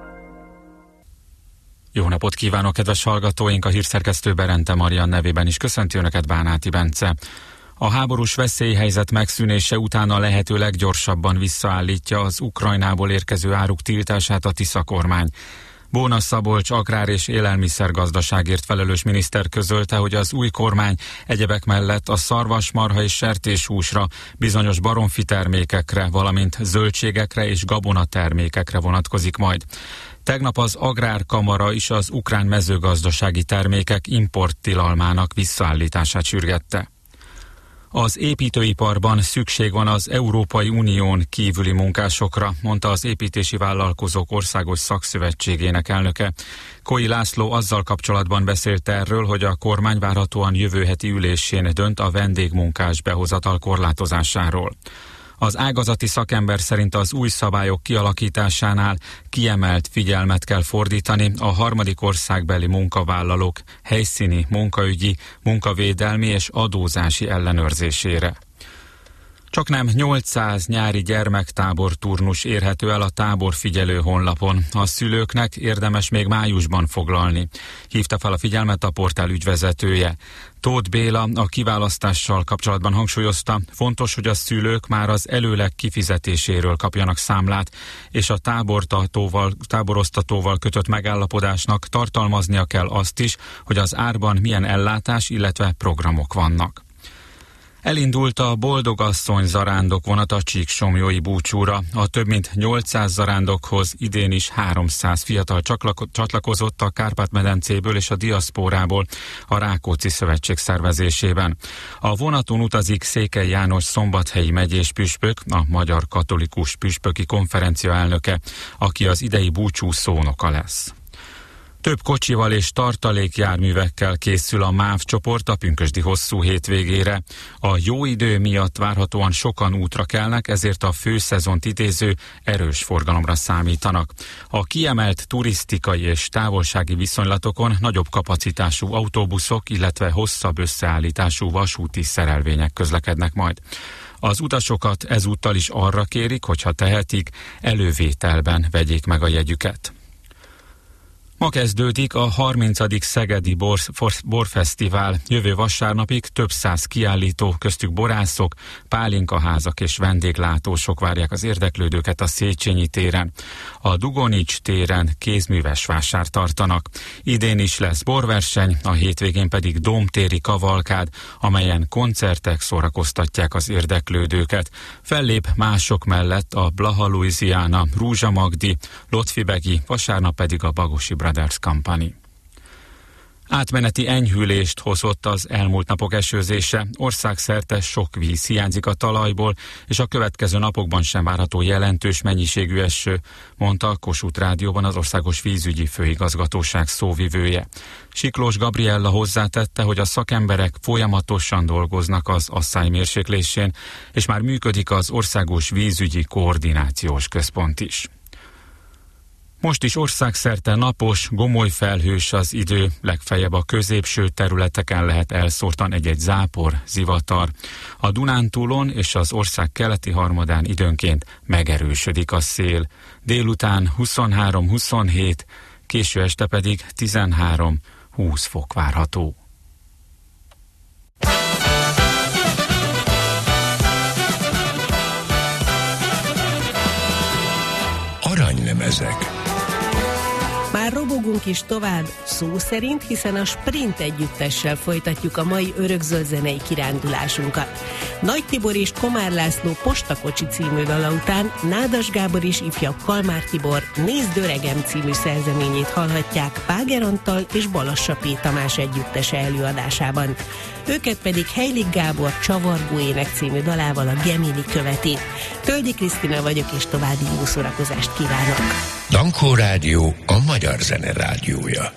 Speaker 1: Jó napot kívánok, kedves hallgatóink! A hírszerkesztő Berente Marian nevében is köszönti Önöket Bánáti Bence. A háborús veszélyhelyzet megszűnése után a lehető leggyorsabban visszaállítja az Ukrajnából érkező áruk tiltását a Tisza kormány. Bóna Szabolcs agrár- és élelmiszergazdaságért felelős miniszter közölte, hogy az új kormány egyebek mellett a szarvas, marha és sertéshúsra, bizonyos baromfi termékekre, valamint zöldségekre és gabonatermékekre vonatkozik majd. Tegnap az Agrárkamara is az ukrán mezőgazdasági termékek importtilalmának visszaállítását sürgette. Az építőiparban szükség van az Európai Unión kívüli munkásokra, mondta az Építési Vállalkozók Országos Szakszövetségének elnöke. Koi László azzal kapcsolatban beszélt erről, hogy a kormány várhatóan jövő heti ülésén dönt a vendégmunkás behozatal korlátozásáról. Az ágazati szakember szerint az új szabályok kialakításánál kiemelt figyelmet kell fordítani a harmadik országbeli munkavállalók helyszíni, munkaügyi, munkavédelmi és adózási ellenőrzésére. Csaknem 800 nyári gyermektábor turnus érhető el a táborfigyelő honlapon. A szülőknek érdemes még májusban foglalni. Hívta fel a figyelmet a portál ügyvezetője. Tóth Béla a kiválasztással kapcsolatban hangsúlyozta, fontos, hogy a szülők már az előleg kifizetéséről kapjanak számlát, és a táboroztatóval kötött megállapodásnak tartalmaznia kell azt is, hogy az árban milyen ellátás, illetve programok vannak. Elindult a Boldogasszony zarándok vonat a Csíksomlyói búcsúra. A több mint 800 zarándokhoz idén is 300 fiatal csatlakozott a Kárpát-medencéből és a diaszpórából a Rákóczi Szövetség szervezésében. A vonaton utazik Székely János szombathelyi megyés püspök, a Magyar Katolikus Püspöki Konferencia elnöke, aki az idei búcsú szónoka lesz. Több kocsival és tartalékjárművekkel készül a MÁV csoport a pünkösdi hosszú hétvégére. A jó idő miatt várhatóan sokan útra kelnek, ezért a főszezont idéző erős forgalomra számítanak. A kiemelt turisztikai és távolsági viszonylatokon nagyobb kapacitású autóbuszok, illetve hosszabb összeállítású vasúti szerelvények közlekednek majd. Az utasokat ezúttal is arra kérik, hogyha tehetik, elővételben vegyék meg a jegyüket. Ma kezdődik a 30. Szegedi Borfesztivál. Jövő vasárnapig több száz kiállító, köztük borászok, pálinkaházak és vendéglátósok várják az érdeklődőket a Széchenyi téren. A Dugonics téren kézműves vásár tartanak. Idén is lesz borverseny, a hétvégén pedig dómtéri kavalkád, amelyen koncertek szórakoztatják az érdeklődőket. Fellép mások mellett a Blaha Louisiana, Rúzsa Magdi, Lotfi Begi, vasárnap pedig a Bagosi Brothers Company. Átmeneti enyhülést hozott az elmúlt napok esőzése. Országszerte sok víz hiányzik a talajból, és a következő napokban sem várható jelentős mennyiségű eső, mondta a Kossuth Rádióban az Országos Vízügyi Főigazgatóság szóvivője. Siklós Gabriella hozzátette, hogy a szakemberek folyamatosan dolgoznak az asszály mérséklésén, és már működik az Országos Vízügyi Koordinációs Központ is. Most is országszerte napos, gomoly felhős az idő, legfeljebb a középső területeken lehet elszórtan egy-egy zápor, zivatar. A Dunántúlon és az ország keleti harmadán időnként megerősödik a szél. Délután 23-27, késő este pedig 13-20 fok várható.
Speaker 2: Aranylemezek.
Speaker 3: Már robogunk is tovább, szó szerint, hiszen a Sprint együttessel folytatjuk a mai örökzöld zenei kirándulásunkat. Nagy Tibor és Komár László Postakocsi című dala után Nádas Gábor és ifjabb Kalmár Tibor Nézd öregem című szerzeményét hallhatják Páger Antal és Balassa P. Tamás együttese előadásában. Őket pedig Heilig Gábor Csavargó ének című dalával a Gemini követi. Tölgyi Krisztina vagyok, és további jó szórakozást kívánok!
Speaker 2: Dankó Rádió, a magyar zene rádiója.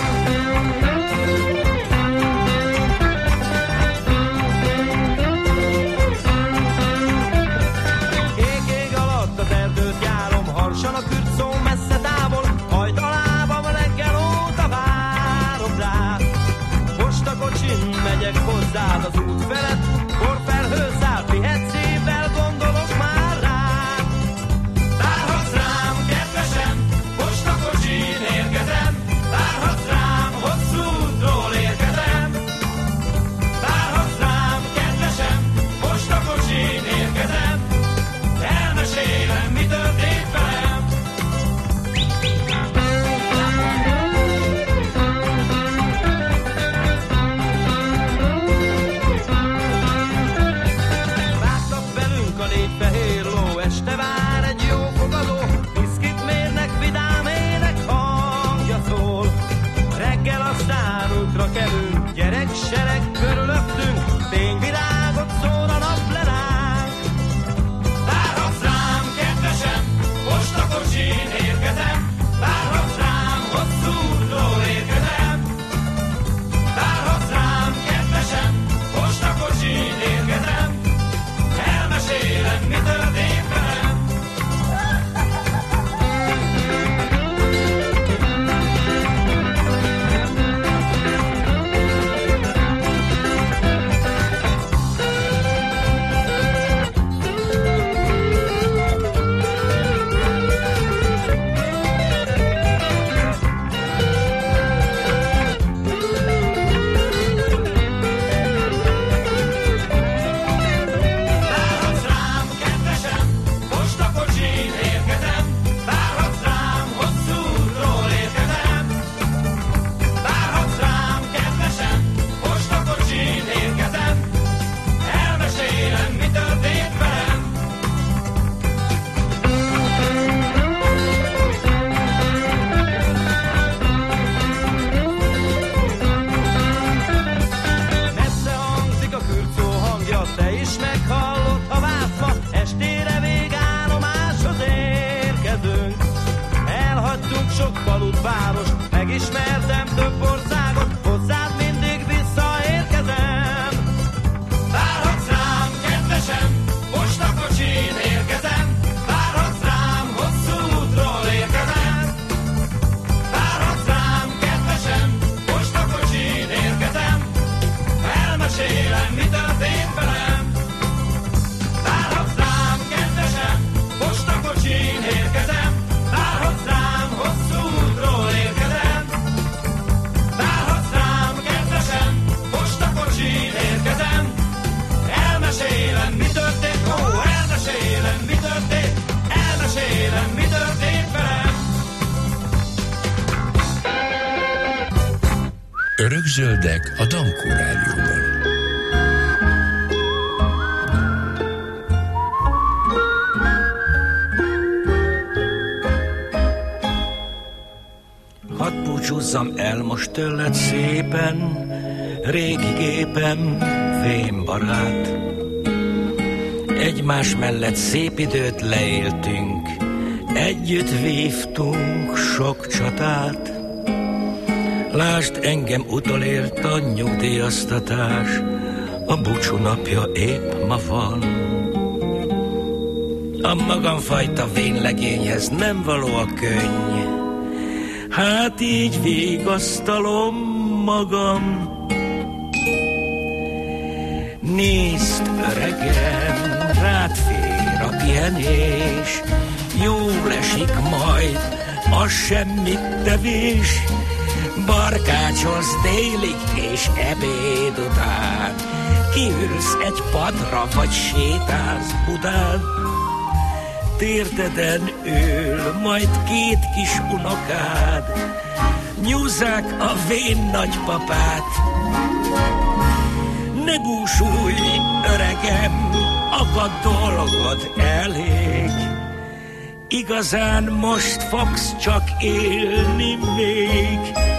Speaker 4: Ég alatt az erdőt járom, harsan a kürtszó messze távol, hajt a lábam reggel óta várom rád. Postakocsin megyek hozzád az út felett, borfelhő száll, pihet szívvel gondolok már rád. Várhatsz rám, kedvesem, postakocsin érkezem, várhatsz rám, hosszú útról érkezem. Várhatsz rám, kedvesem, postakocsin érkezem, elmesélem, mi történt velem. Vágtak velünk a négy fehér ló, este vár egy jó fogadó, viszkit mérnek, vidám ének hangja szól. Reggel aztán útra kelünk, gyerek-sereg körülöttünk, fényvirágot szól a nap le ránk. Várhatsz rám, kedvesem, postakocsin érkezem, várhatsz rám, hosszú útról érkezem. Várhatsz rám, kedvesem, postakocsin érkezem, elmesélem, mi történt
Speaker 2: zöldek a Dankó Rádióban.
Speaker 19: Hadd búcsúzzam el most tőled szépen, régi gépem, vén barát. Egymás mellett szép időt leéltünk, együtt vívtunk sok csatát. Lásd, engem utolért a nyugdíjaztatás, a búcsú napja épp ma van. A magamfajta vénlegényhez nem való a könny, hát így vigasztalom magam. Nézd, öregem, rád fér a pihenés, jól esik majd a semmit tevés. Barkácsolsz délig és ebéd után, kiülsz egy padra vagy sétálsz Budán. Térdeden ül majd két kis unokád, nyúzzák a vén nagypapát. Ne búsulj, öregem, akad dolgod elég, igazán most fogsz csak élni még.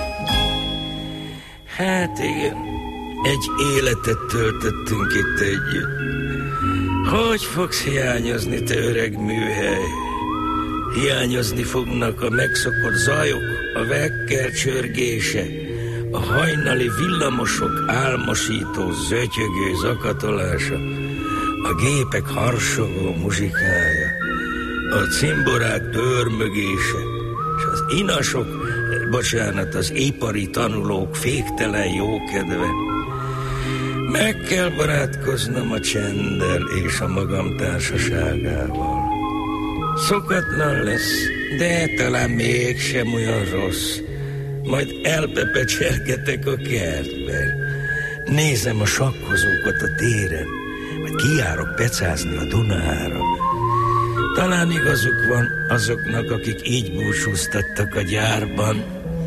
Speaker 19: Hát igen, egy életet töltöttünk itt együtt. Hogy fogsz hiányozni, te öreg műhely? Hiányozni fognak a megszokott zajok, a vekker csörgése, a hajnali villamosok álmosító, zötyögő zakatolása, a gépek harsogó muzsikája, a cimborák dörmögése, és az inasok, az ipari tanulók féktelen jókedve. Meg kell barátkoznom a csenddel és a magam társaságával. Szokatlan lesz, de talán mégsem olyan rossz. Majd elpepecselgetek a kertben. Nézem a sakkozókat a téren, vagy kijárok pecázni a Dunára. Talán igazuk van azoknak, akik így búcsúztattak a gyárban.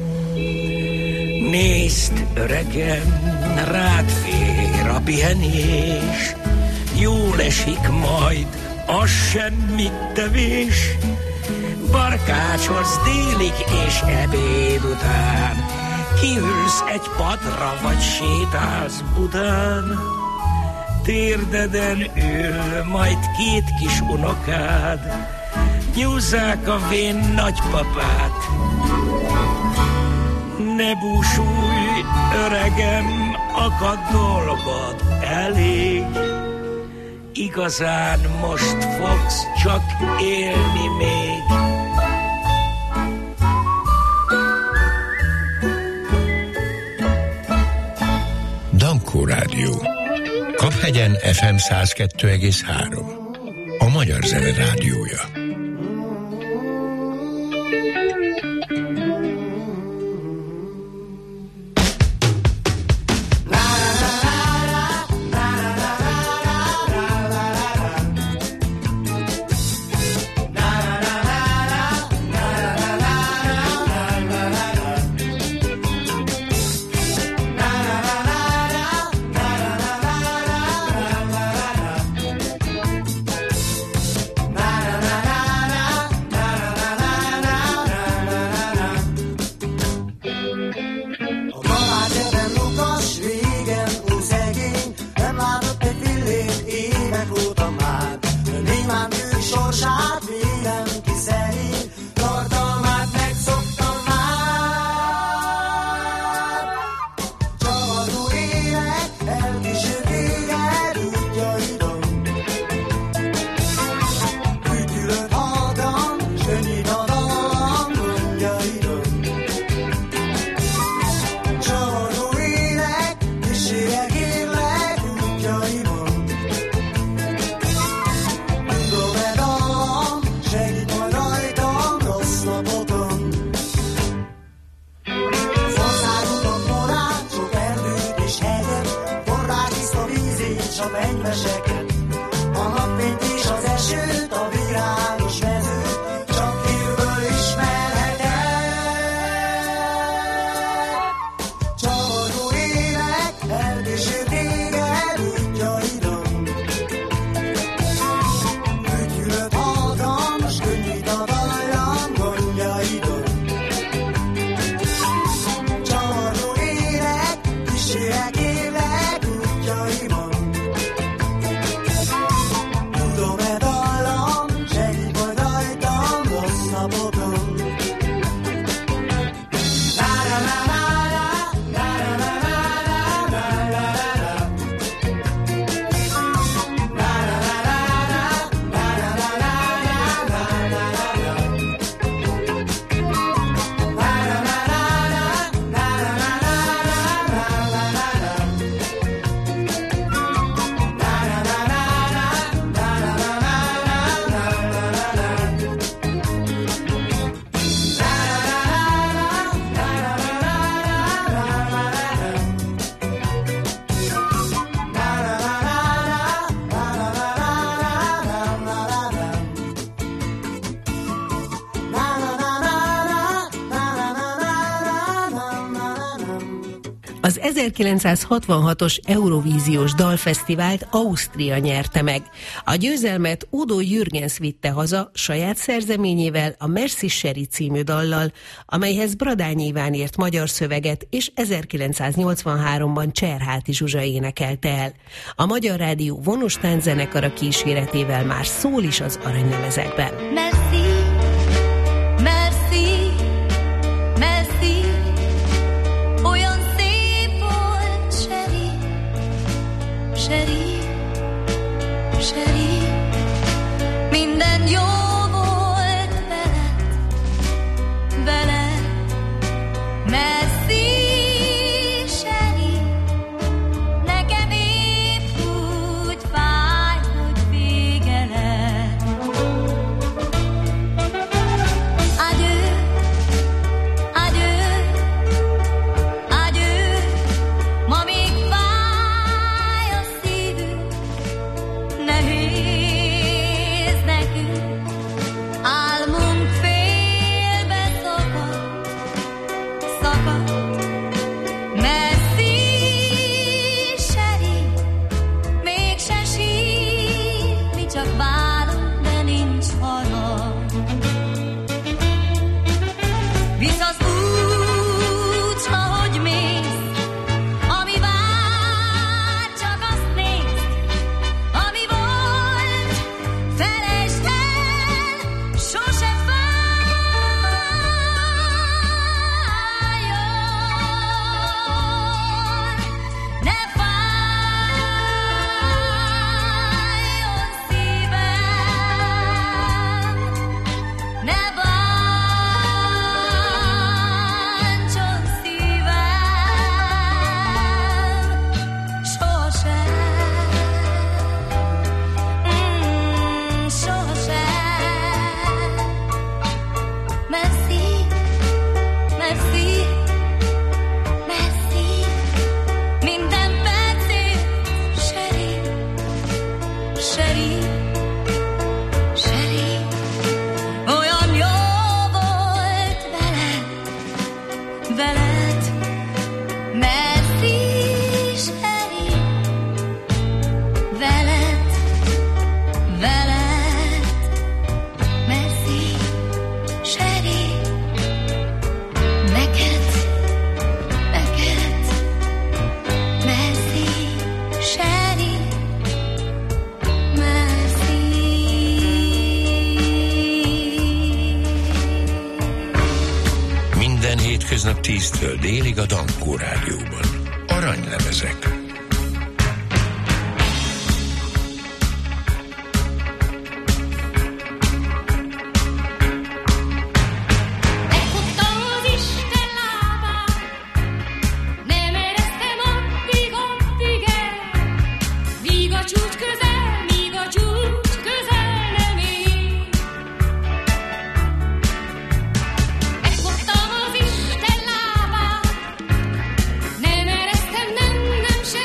Speaker 19: Nézd, öregem, rád fér a pihenés, jól esik majd a semmit tevés. Barkácsolsz délig és ebéd után, kiülsz egy padra vagy sétálsz Budán. Térdeden ül majd két kis unokád, nyúzzák a vén nagypapát. Ne búsulj, öregem, akad dolgod elég, igazán most fogsz csak élni még.
Speaker 2: Dankó Rádió. Kaphegyen FM 102,3. A Magyar Zene Rádiója.
Speaker 5: Na
Speaker 3: Az 1966-os Eurovíziós Dalfesztivált Ausztria nyerte meg. A győzelmet Udo Jürgens vitte haza saját szerzeményével, a Merci Chérie című dallal, amelyhez Bradány Iván írt magyar szöveget, és 1983-ban Cserháti Zsuzsa énekelte el. A Magyar Rádió vonostán zenekara kíséretével már szól is az aranylemezekben.
Speaker 20: Merci, merci, merci. Olyan szép volt, Chérie, Chérie, Chérie. Minden jó volt veled, veled. Merci, Chérie. Nekem épp úgy fáj, hogy vége lett. Adieu, adieu, adieu. Ma még fáj a szívünk, nehéz nekünk. Álmunk félbe szakadt, szakadt. Merci, Chérie, mégse sír, mi csak várunk, de nincs harag. Visz az út, ahogy mész, ami vár, csak azt nézd, ami volt, felejtsd el, sose fájjon, ne fájjon szívem, ne bántson szívem, sosem, sosem. Merci, merci, merci. Minden percét, Chérie, Chérie, Chérie. Olyan jó volt veled, veled. Merci, Chérie, veled, veled. Merci, Chérie, neked, neked. Merci, Chérie, merci.
Speaker 2: Minden hétköznap 10-től délig a Dankó Rádióban. Aranylemezek.
Speaker 20: Megfogtam az Isten lábát, nem eresztem addig el, míg a csúcs közel nem ér. Megfogtam az Isten lábát, nem eresztem, nem se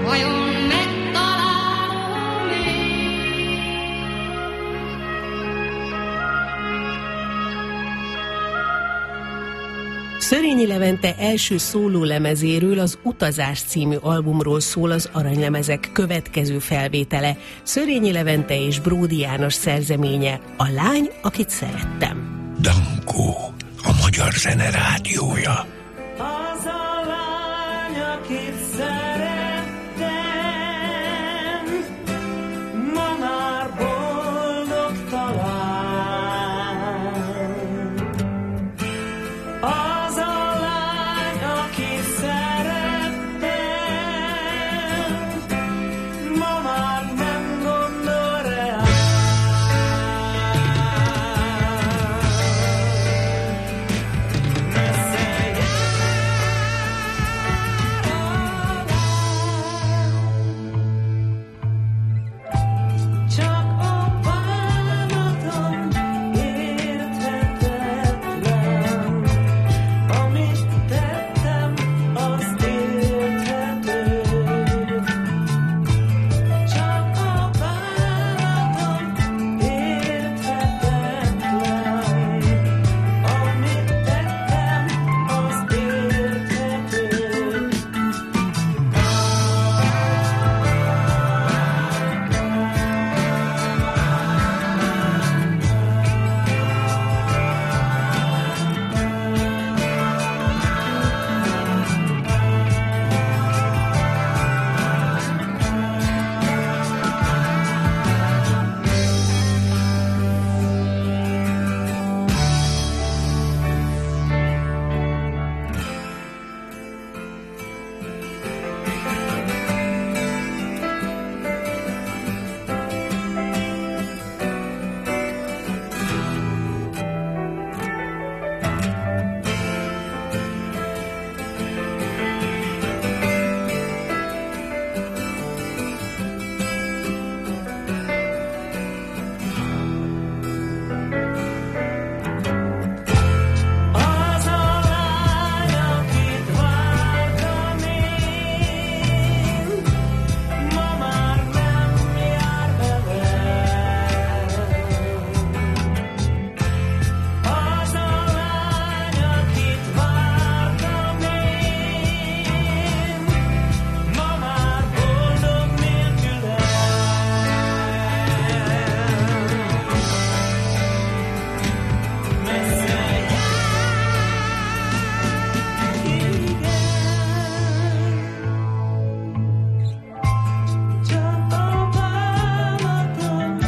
Speaker 20: vajon megtalálom én?
Speaker 3: Szörényi Levente első szóló lemezéről, az Utazás című albumról szól az Aranylemezek következő felvétele. Szörényi Levente és Bródi János szerzeménye, A lány, akit szerettem.
Speaker 2: Dankó, a Magyar Zene Rádiója.
Speaker 4: Az a lány, akit szerettem, ma már boldogtalan. Az a lány, akit szerettem, ma már nem gondol rá. Csak a bánatom érthetetlen, amit tettem, az érthető. Csak a bánatom érthetetlen, amit tettem, az érthető. Az a lány, akit vártam én, ma már nem jár velem. Az a lány, akit vártam én, ma már boldog nélkülem. Messze csak a bánatom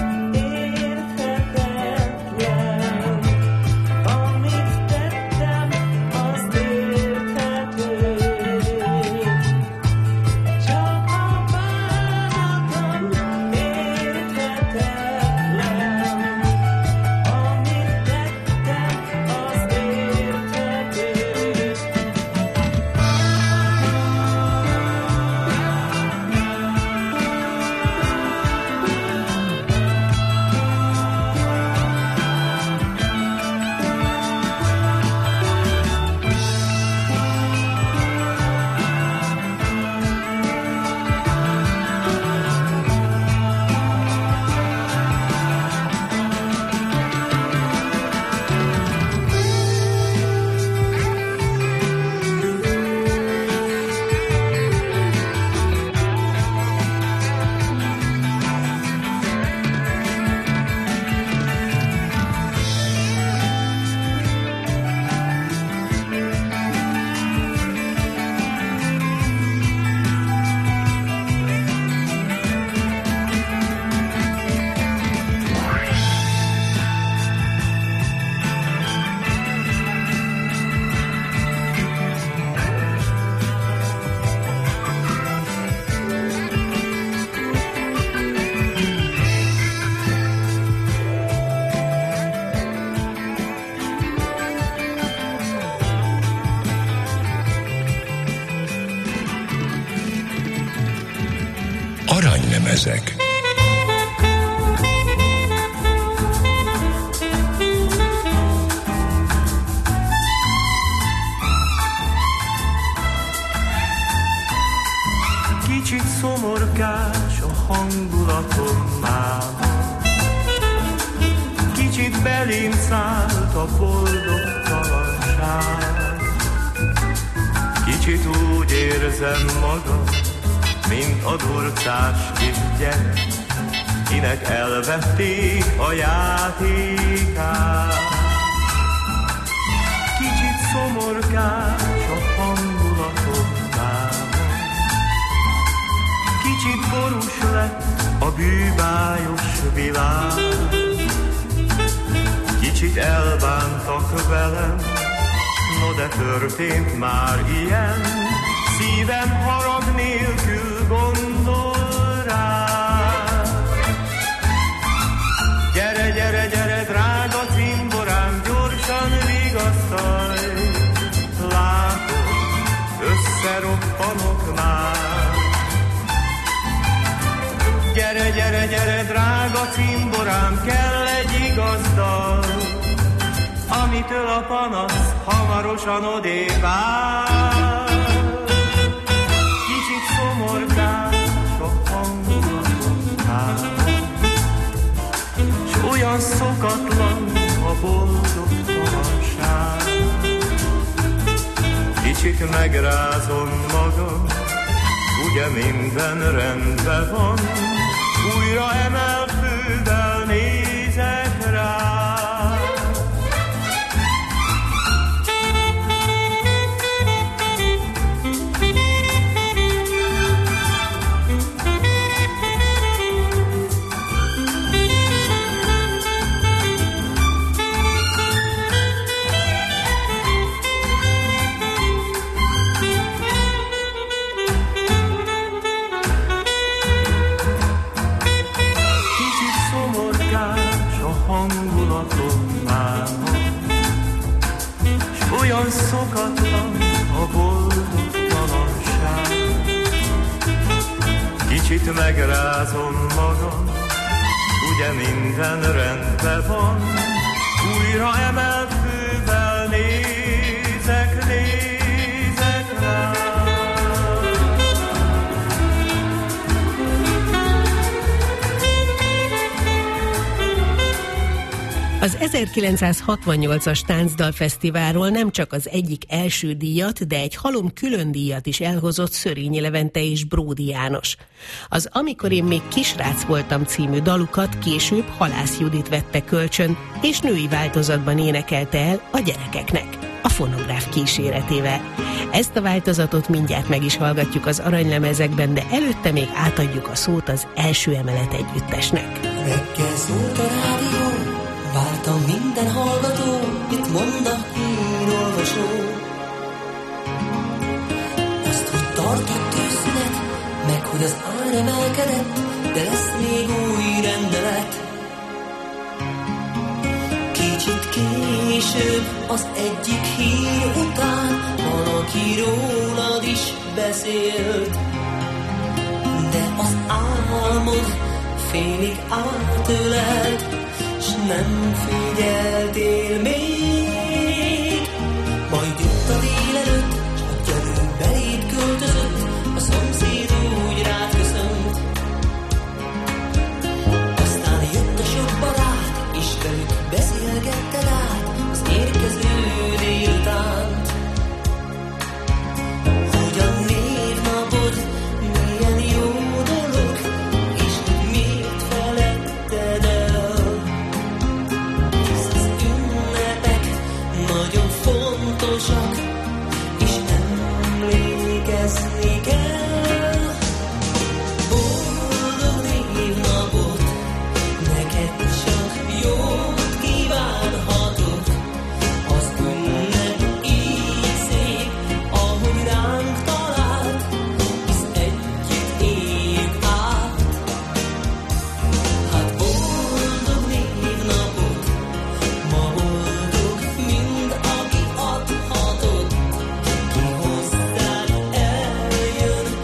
Speaker 4: érthetetlen, amit tettem, az érthető. Csak a bánatom érthetetlen, amit tettem, az érthető.
Speaker 2: Aranylemezek.
Speaker 4: Kicsit
Speaker 21: szomorkás a hangulatom máma, kicsit belém szállt a boldogtalanság. Kicsit úgy érzem magam, mint a durcás kisgyerek, kinek elvették a játékát. Kicsit szomorkás a hangulatom máma, kicsit borús lett a bűbájos világ. Kicsit elbántak velem, no de történt már ilyen, szívem harag nélkül gondol rá. Gyere, gyere, gyere, drága cimborám, gyorsan vigasztalj, látod, összeroppanok már. Gyere, gyere, gyere, drága cimborám, kell egy igaz dal, amitől a panasz hamarosan odébb áll. Kicsit szomorkás a hangulatom támad, s olyan szokatlan a boldogtalanság. Kicsit megrázom magam, ugye minden rendben van, újra emelt fővel nézek rá. Olyan szokatlan a boldogtalanság. Kicsit megrázom magam, ugye minden rendben van, újra emelt fővel nézek rá.
Speaker 3: Az 1968-as Táncdalfesztiválról nem csak az egyik első díjat, de egy halom külön díjat is elhozott Szörényi Levente és Bródi János. Az Amikor én még kisrác voltam című dalukat később Halász Judit vette kölcsön, és női változatban énekelte el a gyerekeknek, a fonográf kíséretével. Ezt a változatot mindjárt meg is hallgatjuk az aranylemezekben, de előtte még átadjuk a szót az Első Emelet együttesnek.
Speaker 22: Reggel szólt a rádió, vártam minden hallgató, mit mond a hírolvasó. Azt, hogy tartott tűzszünet, meg hogy az ár emelkedett, de lesz még új rendelet. Kicsit később az egyik hír után valaki rólad is beszélt, de az álmod félig átölelt, s nem figyeltél még. Majd jött a délelőtt, s a gyerő beléd költözött, a szomszéd úgy rád köszönt. Aztán jött a sok barát, és velük beszélgetted át az érkező délutánt. Hogy a névnapod milyen jó dolog, és miért feledted el. Nagyon fontosak, és emlékezni kell. Boldog névnapot, neked csak jót kívánhatok. Az ünnep így szép, ahogy ránk talált, hisz együtt éljük át. Hát boldog névnapot, ma boldog mind, aki adhatott, ki hozzád eljön,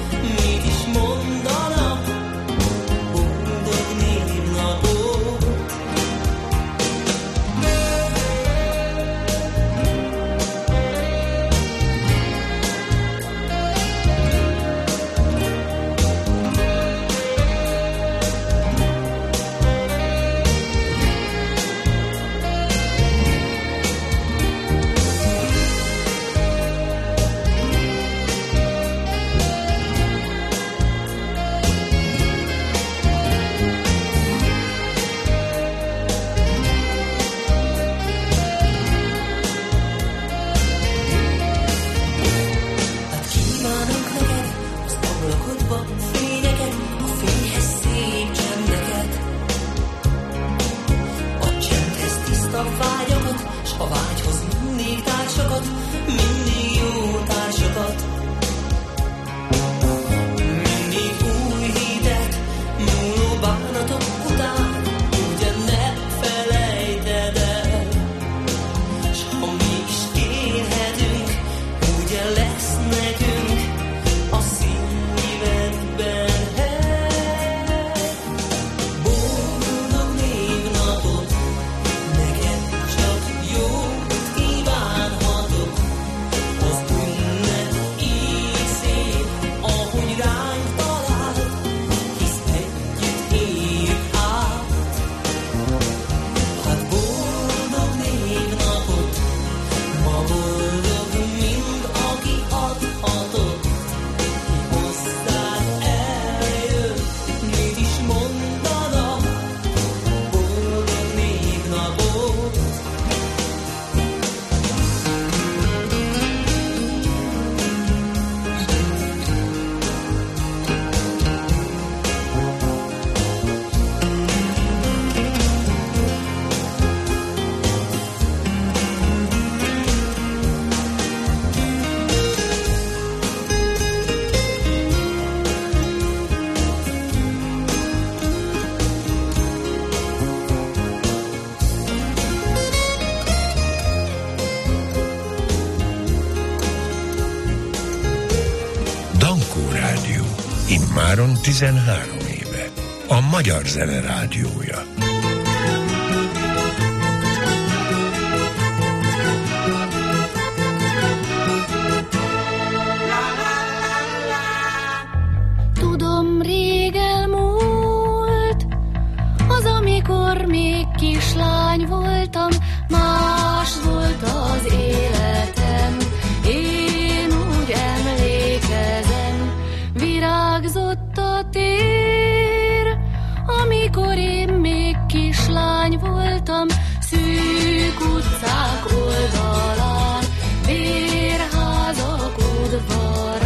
Speaker 2: Immáron 13 éve. A Magyar Zene Rádiója.
Speaker 6: Tudom, rég elmúlt az, amikor még kislány voltam, más volt az életem. Én úgy emlékezem, virágzott a tér, amikor én még kislány voltam, szűk utcák oldalán, bérházak udvarán.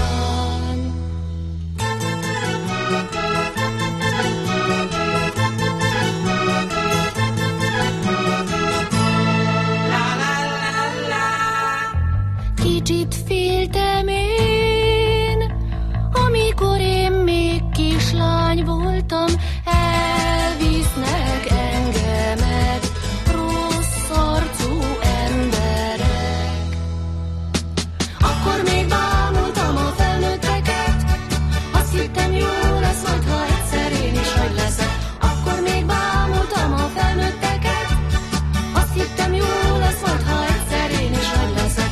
Speaker 6: Kicsit féltem én, amikor én még kislány voltam, elvisznek engemet rossz arcú emberek. Akkor még bámultam a felnőtteket, azt hittem, jó lesz majd, ha egyszer én is nagy leszek. Akkor még bámultam a felnőtteket, azt hittem, jó lesz majd, ha egyszer én is nagy leszek.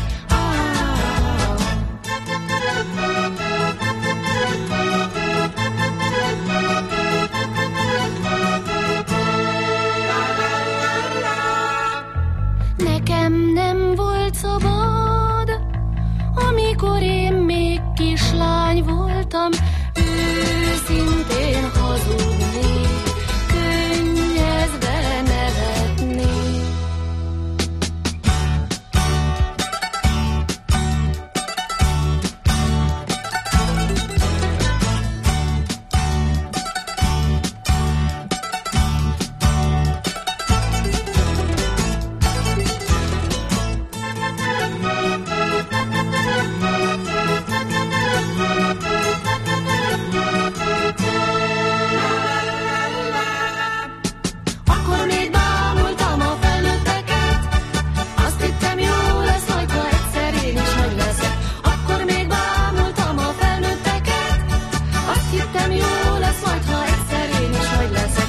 Speaker 6: Nekem nem volt szabad, amikor én még kislány voltam, őszintén hazudni, könnyezve nevetni. Akkor még bámultam a felnőtteket, azt hittem, jó lesz majd, ha egyszer én is nagy leszek. Akkor még bámultam a felnőtteket, azt hittem, jó lesz majd, ha egyszer én is nagy leszek.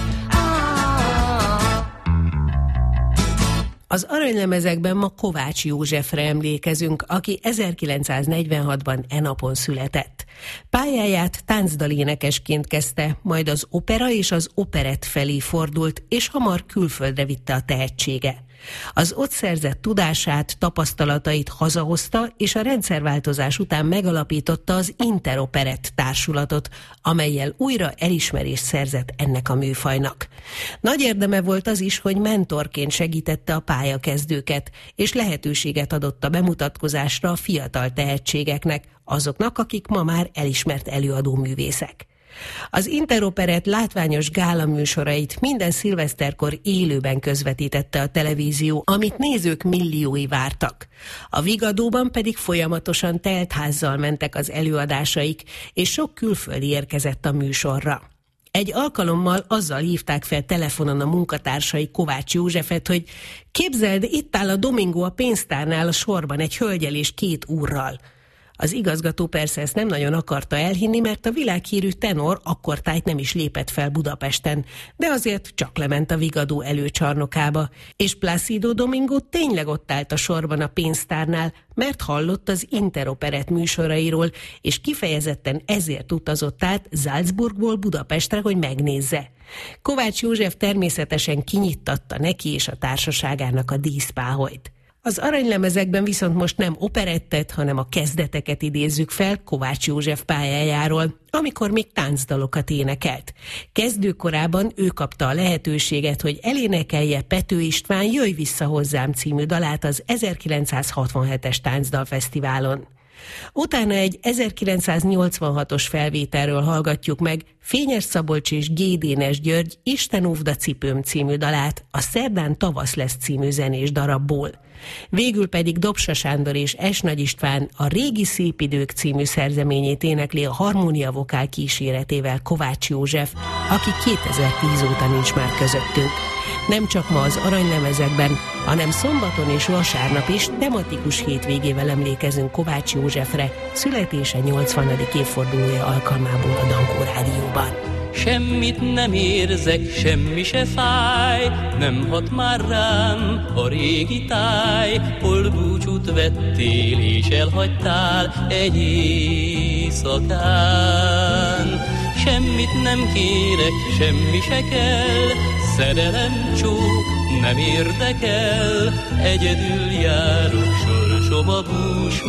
Speaker 3: Az aranylemezekben ma Kovács Józsefre emlékezünk, aki 1946-ban e napon született. Pályáját táncdalénekesként kezdte, majd az opera és az operett felé fordult, és hamar külföldre vitte a tehetsége. Az ott szerzett tudását, tapasztalatait hazahozta, és a rendszerváltozás után megalapította az Interoperett társulatot, amellyel újra elismerést szerzett ennek a műfajnak. Nagy érdeme volt az is, hogy mentorként segítette a pályakezdőket, és lehetőséget adott a bemutatkozásra a fiatal tehetségeknek, azoknak, akik ma már elismert előadóművészek. Az Interoperett látványos gálaműsorait minden szilveszterkor élőben közvetítette a televízió, amit nézők milliói vártak. A Vigadóban pedig folyamatosan teltházzal mentek az előadásaik, és sok külföldi érkezett a műsorra. Egy alkalommal azzal hívták fel telefonon a munkatársai Kovács Józsefet, hogy képzeld, itt áll a Domingo a pénztárnál a sorban egy hölgyel és 2 úrral. Az igazgató persze ezt nem nagyon akarta elhinni, mert a világhírű tenor akkortájt nem is lépett fel Budapesten, de azért csak lement a Vigadó előcsarnokába, és Plácido Domingo tényleg ott állt a sorban a pénztárnál, mert hallott az Interoperett műsorairól, és kifejezetten ezért utazott át Salzburgból Budapestre, hogy megnézze. Kovács József természetesen kinyittatta neki és a társaságának a díszpáholyt. Az aranylemezekben viszont most nem operettet, hanem a kezdeteket idézzük fel Kovács József pályájáról, amikor még táncdalokat énekelt. Kezdőkorában ő kapta a lehetőséget, hogy elénekelje Pető István Jöjj vissza hozzám című dalát az 1967-es táncdalfesztiválon. Utána egy 1986-os felvételről hallgatjuk meg Fényes Szabolcs és G. Dénes György Isten óvd a cipőm című dalát a Szerdán tavasz lesz című zenés darabból. Végül pedig Dobsa Sándor és S. Nagy István a Régi szép idők című szerzeményét énekli a harmónia vokál kíséretével Kovács József, aki 2010 óta nincs már közöttünk. Nem csak ma az aranylemezekben, hanem szombaton és vasárnap is tematikus hétvégével emlékezünk Kovács Józsefre, születése 80. évfordulója alkalmából a Dankó Rádióban.
Speaker 7: Semmit nem érzek, semmi se fáj, nem hat már rám a régi táj, hol búcsút vettél és elhagytál egy éjszakán. Semmit nem kérek, semmi se kell, szerelem csók nem érdekel, egyedül járok sorsom a bús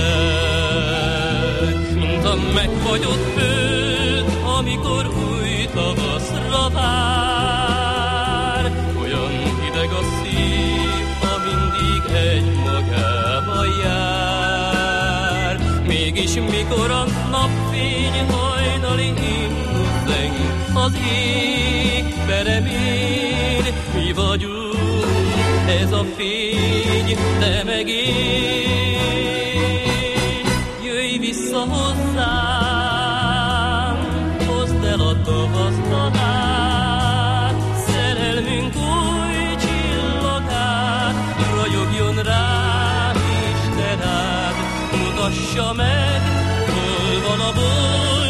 Speaker 7: magán. Mint a megfagyott föld, amikor új tavaszra vár, olyan hideg a szív, ha mindig egy magába jár. Mégis mikor a napfény hajnali himnusz zeng, az ég peremén, mi vagyunk, ez a fény, te meg én. Jöjj vissza hozzám, hozd el a tavasztalát, szerelmünk új csillagát, ragyogjon rám Isten rád, mutassa meg, hol van a boldogság.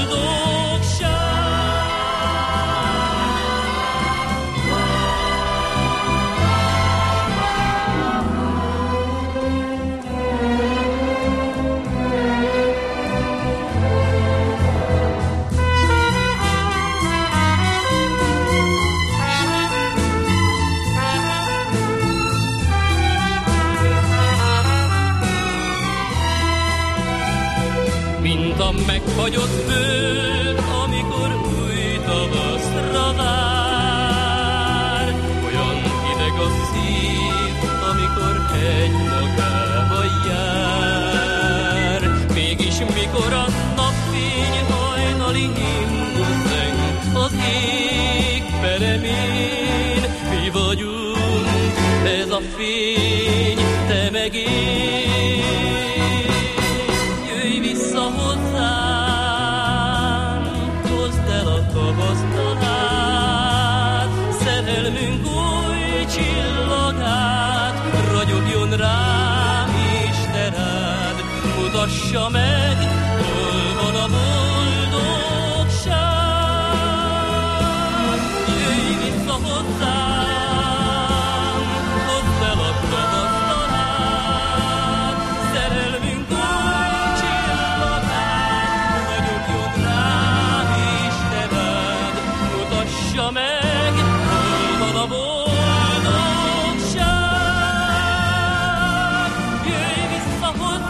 Speaker 7: Mint a megfagyott föld, amikor új tavaszra vár, olyan hideg a szív, amikor egy magába jár. Mégis mikor a napfény hajnali himnusz zeng, az ég peremén, mi vagyunk, ez a fény, te meg én. Szerelmünk új csillagát, ragyogjon rám Isten rád, mutassa meg, hol van a boldogság. Jöjj vissza hozzám, hozd el a tavasztalát, szerelmünk új csillagát, ragyogjon rám Isten rád, mutassa meg, a boldogság. Jöjj vissza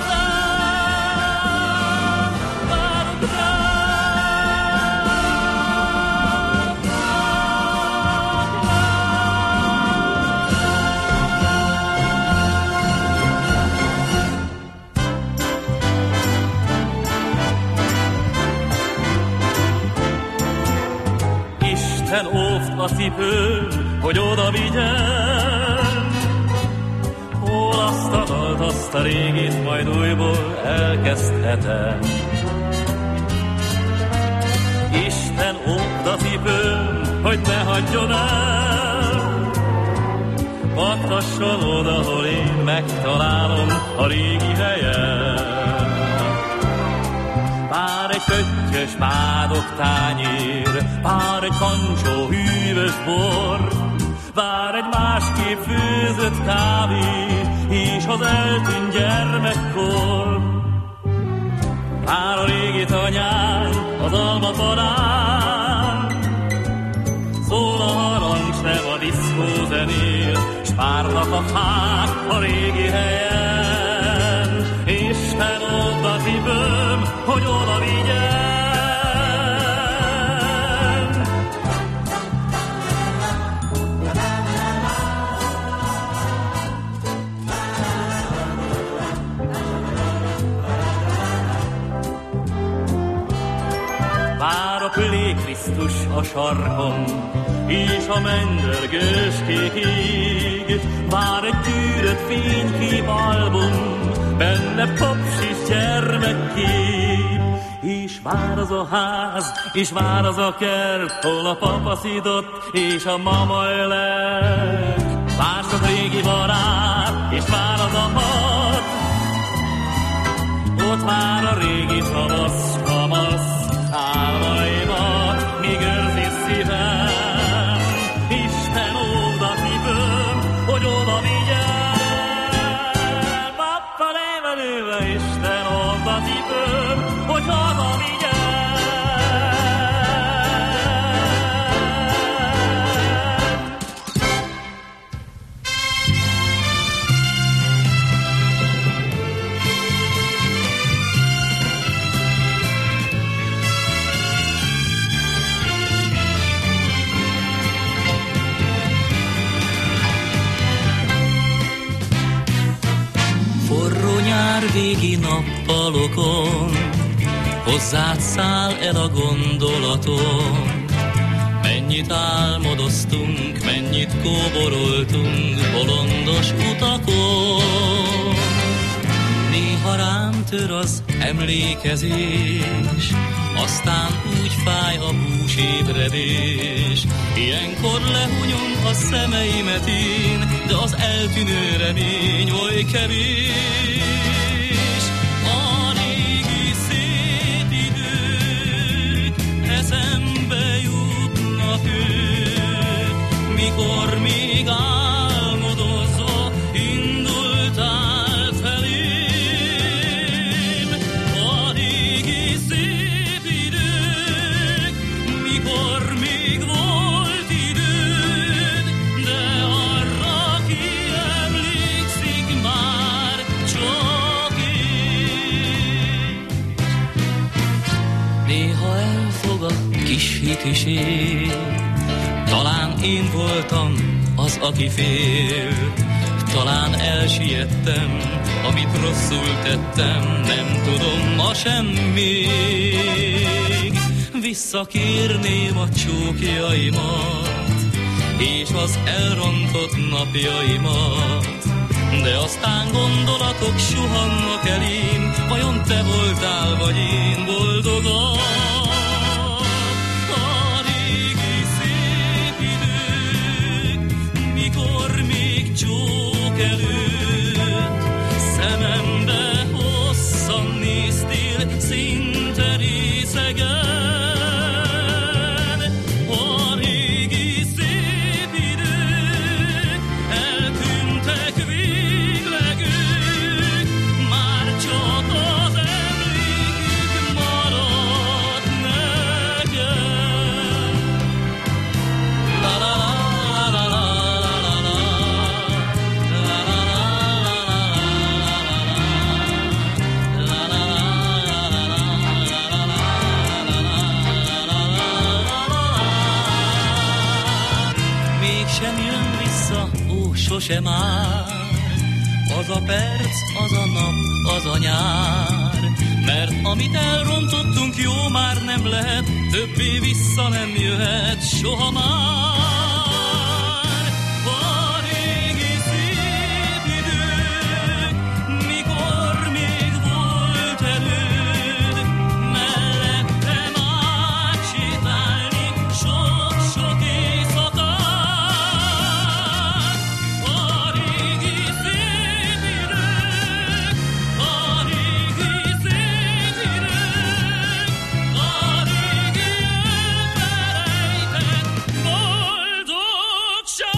Speaker 7: hozzám, várok rád. Isten óvd a cipőn, hogy oda vigyem, hol azt a dalt, azt a régit majd újból elkezdhetem. Isten óvd a cipőm, hogy ne hagyjon el, pattasson oda, hol én megtalálom a régi helyen. Pár egy pöttyös mádok tányér, pár egy kancsó hűvös bor, vár egy másképp főzött kávé, és az eltűnt gyermekkor. Vár a régi tanyán, az almaparán, szól a harancs, nem a diszkó zenél, s párnak a fák a régi helyen. Isten óvd a cipőm, hogy oda vigyem. Vár a Plé Krisztus a sarkon, és a mennydörgős kék ég. Vár egy tűrött fénykép album, benne popsis gyermekkép, és vár az a ház, és vár az a kert, hol a papa szidott, és a mama ölel. Vár sok régi barát, és vár az a pad, ott vár a régi tavasz, kamasz, álmaimat, míg őrzi szívem. Isten óvd a cipőm, hogy oda vigyel. Pappa lévelőve, Isten óvd a cipőm, hogy haza vigyel.
Speaker 8: Nyárvégi nappalokon hozzád száll el a gondolatom. Mennyit álmodoztunk, mennyit kóboroltunk bolondos utakon. Néha rám tör az emlékezés, aztán úgy fáj a bús ébredés. Ilyenkor lehunyom a szemeimet én, de az eltűnő remény oly kevés. A régi szép idők eszembe jutnak ők, mikor még álmodozva indultál felém. A régi szép idők, mikor még volt időd, de arra ki emlékszik már csak én. Néha elfog a kis hitiség, talán én voltam az, aki fél. Talán elsiettem, amit rosszul tettem, nem tudom ma sem még. Visszakérném a csókjaimat, és az elrontott napjaimat, de aztán gondolatok suhannak elém, vajon te voltál, vagy én boldogan? A régi szép idők, mikor még csók előtt, szemembe hosszan néztél, szinte részegen. A régi szép idők, eltűntek végleg ők, már csak az emlékük maradt nekem. La la la la la la la mégsem jön vissza, ó, sose már, az a perc, az a nap, az a nyár. Mert amit elrontottunk, jó, már nem lehet, többé vissza nem jöhet soha már. A régi szép idők, mikor még volt előd, mellettem átsétálni sok-sok éjszakát. A régi szép idők, a régi szép idők, a régi elfelejtett boldogság.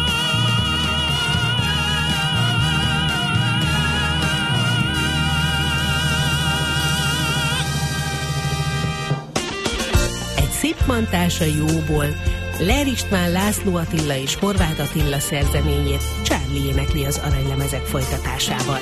Speaker 3: Egy szippantás a jóból. Ler István, László Attila és Horváth Attila szerzeményét Charlie énekli az aranylemezek folytatásával.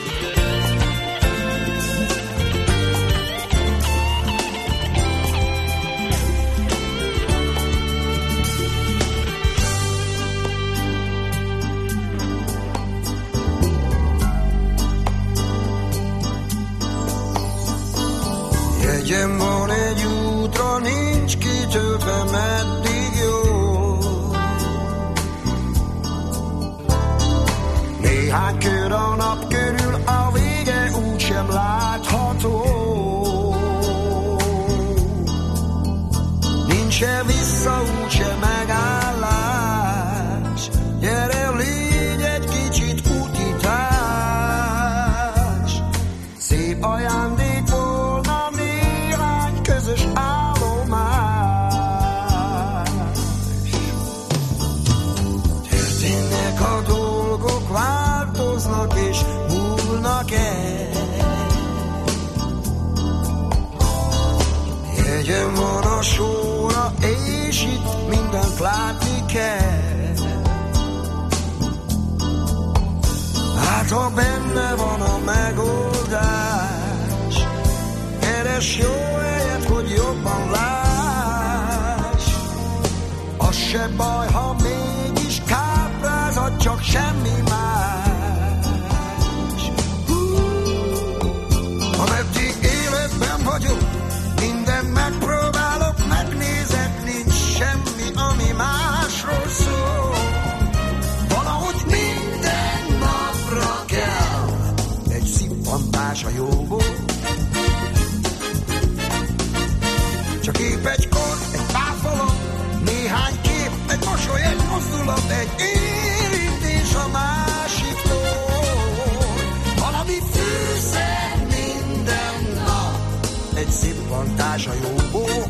Speaker 5: Jegyem van egy útra, nincs kitöltve, meddig jó. Néhány kör a nap körül, a vége úgysem látható. vissza, úgyse megállás. Gyere, légy egy kicsit utitás. Szép ajándék volna néhány közös állomás. Történnek a dolgok, változnak és múlnak el. Jegyem van a sorra, és itt mindent látni kell. Hát ha benne van a megoldás, keres jó helyet, hogy jobban láss. Az se baj, ha mégis káprázat, csak semmi más. Ameddig életben vagyok, mindent megpróbálok, megnézek, nincs semmi, ami másról szól. Valahogy minden napra kell egy szippantás a jóból. Csak épp egy kor, egy pár falat, néhány kép, egy mosoly, egy mozdulat, egy érintés a másiktól. Valami fűszer minden nap, egy szippantás a jóból.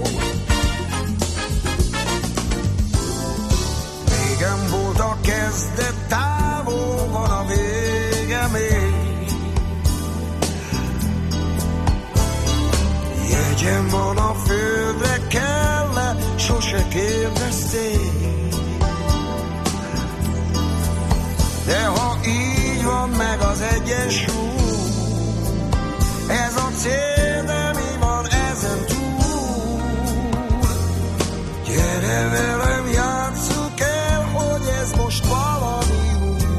Speaker 5: Régen volt a kezdet, távol van a vége még. Jegyem van a földre, kell-e, sose kérdezték. De ha így van meg az egyensúly, ez a cél, de mi van ezen túl? Gyere velem, játsszuk el, hogy ez most valami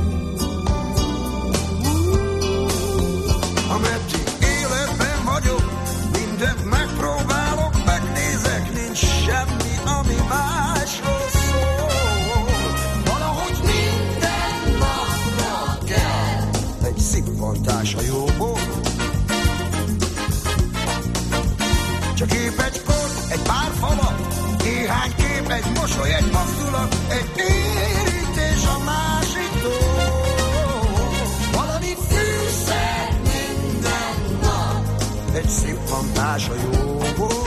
Speaker 5: ameddig életben vagyok, mindent megpróbálok, megnézek, nincs semmi, ami másról szól. Valahogy minden napra kell egy szippantás a jóból. Csak épp egy kor, egy pár falat, néhány kép, egy mosoly, egy mozdulat, egy érintés a másiktól. Valami fűszer minden nap, egy szippantás a jóból.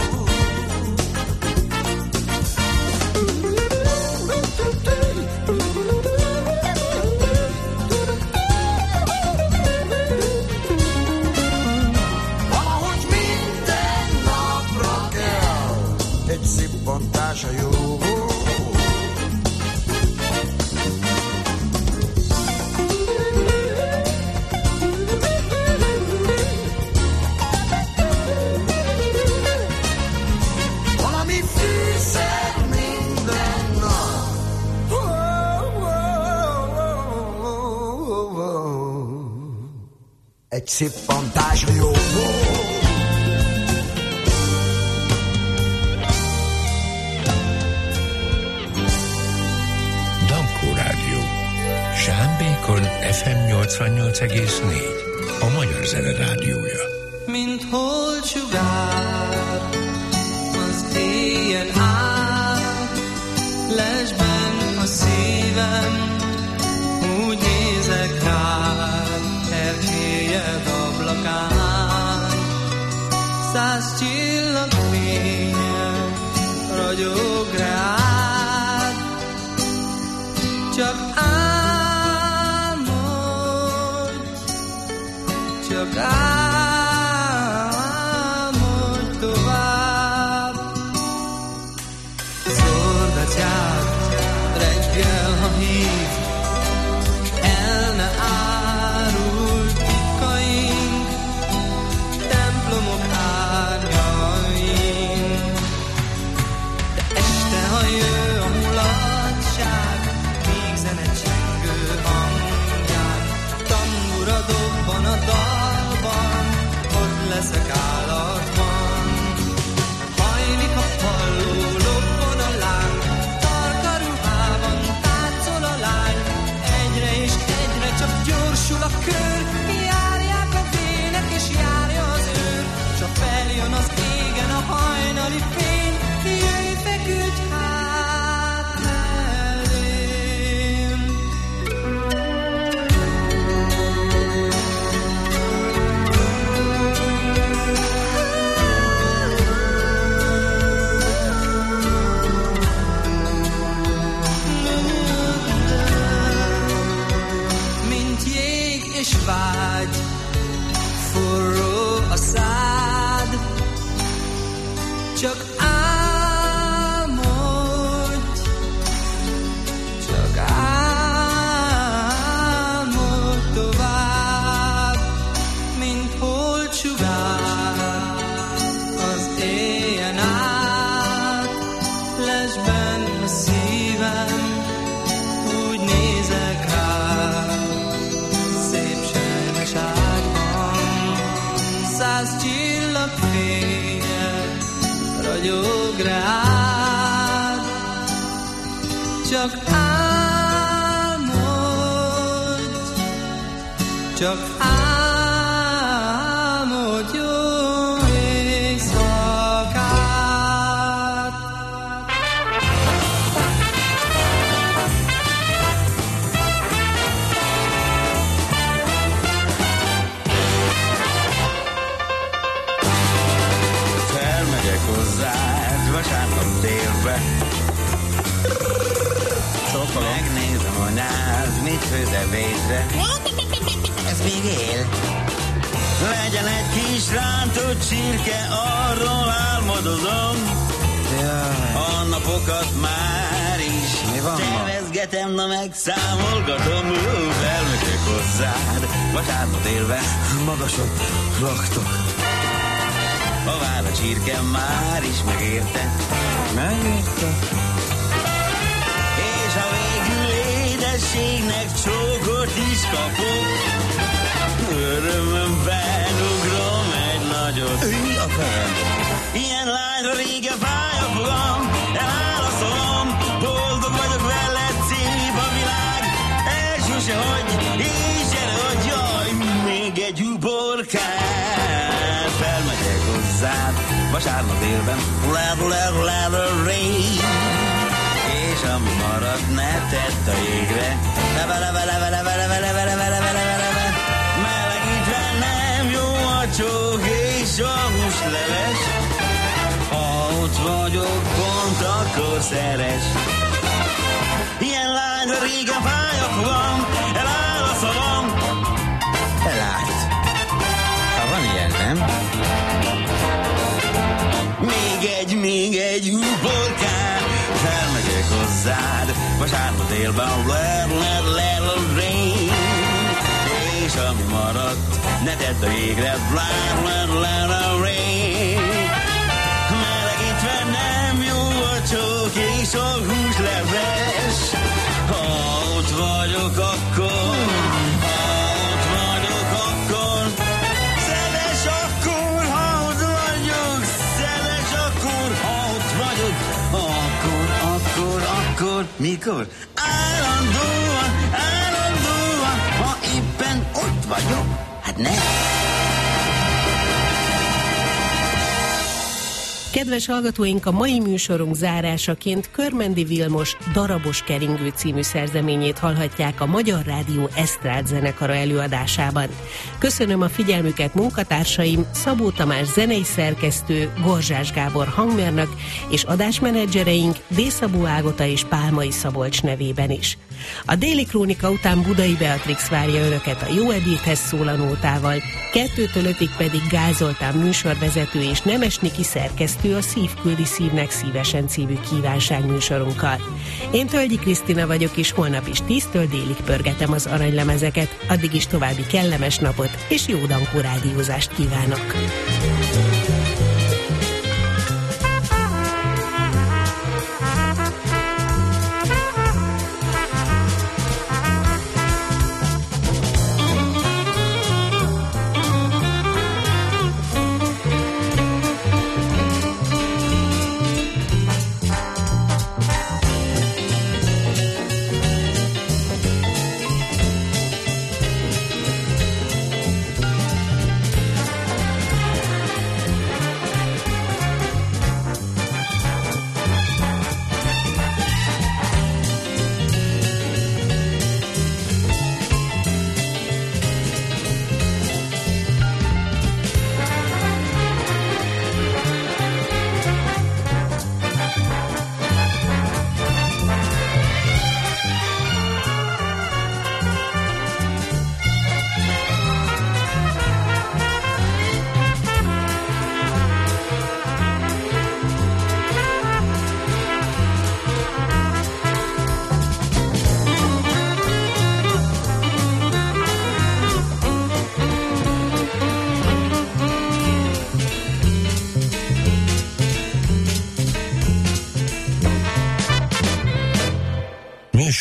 Speaker 5: Valahogy minden napra kell egy szippantás a jóból. Valami fűszer minden nap. Egy szippantás a jóból.
Speaker 2: Dankó Rádió. Sámbékon FM 88,4. A Magyar Zene Rádiója.
Speaker 11: Mint holdsugár, az éjjel át, lesben a szívem, úgy nézek rád, erkélyed ablakán. 100 csillagfénye ragyog rád, csak álmodj, csak álmodj Csak álmodj, csak álmodj tovább, mint holtsugár az éjjel át. Lesz benne szívem, úgy nézek rád, szép sejmes ágyban, 100 csillagfénye ragyog rád. Csak álmodj, csak álmodj jó éjszakát.
Speaker 9: Felmegyek hozzád vasárnap délbe, megnézem, hogy náz mit főz ebédre. Ez még él. Legyen egy kis rántott csirke, arról álmodozom. A napokat már is tervezgetem, na megszámolgatom. Felmegyek hozzád vasárnap délbe, magasan laktok. A vár a csirke már is megérte. Megérte? És ha végül édességnek csókot is kapok, örömömben ugrom egy nagyot. Mi a felem? Ilyen lányra régen fáj a fogam, eláll a szavam, boldog vagyok veled, szép a világ. Elsőse hagy, és gyere, hogy jaj, még egy uborkát. Felmegyek hozzád vasárnap délben, és ami marad, ne tedd a jégre. Melegítve nem jó a csók és a húsleves. Ha ott vagyok pont, akkor szeres. Ilyen lányra régen fáj a fogam, eláll a szavam. Elállt. Ha van ilyen, nem? Még egy uborkán. Felmegyek hozzád vasárnap délben, és ami maradt, ne tedd a jégre. Melegítve nem jó a csók és a húsleves. Ha ott vagyok, akkor szeles akkor, ha ott vagyok, szeles akkor, ha ott vagyok, akkor, mikor? Állandóan, ha éppen ott vagyok, hát ne.
Speaker 3: Kedves hallgatóink, a mai műsorunk zárásaként Körmendi Vilmos Darabos keringő című szerzeményét hallhatják a Magyar Rádió esztrád zenekara előadásában. Köszönöm a figyelmüket munkatársaim, Szabó Tamás zenei szerkesztő, Gorzsás Gábor hangmérnök és adásmenedzsereink D. Szabó Ágota és Pálmai Szabolcs nevében is. A déli krónika után Budai Beatrix várja önöket a Jó ebédhez szólanótával, 2-től 5-ig pedig Gál Zoltán műsorvezető és Nemes Niki szerkesztő a Szív küldi szívnek szívesen című kívánság műsorunkkal. Én Tölgyi Krisztina vagyok, és holnap is 10-től délig pörgetem az aranylemezeket. Addig is további kellemes napot és jó dankó rádiózást kívánok!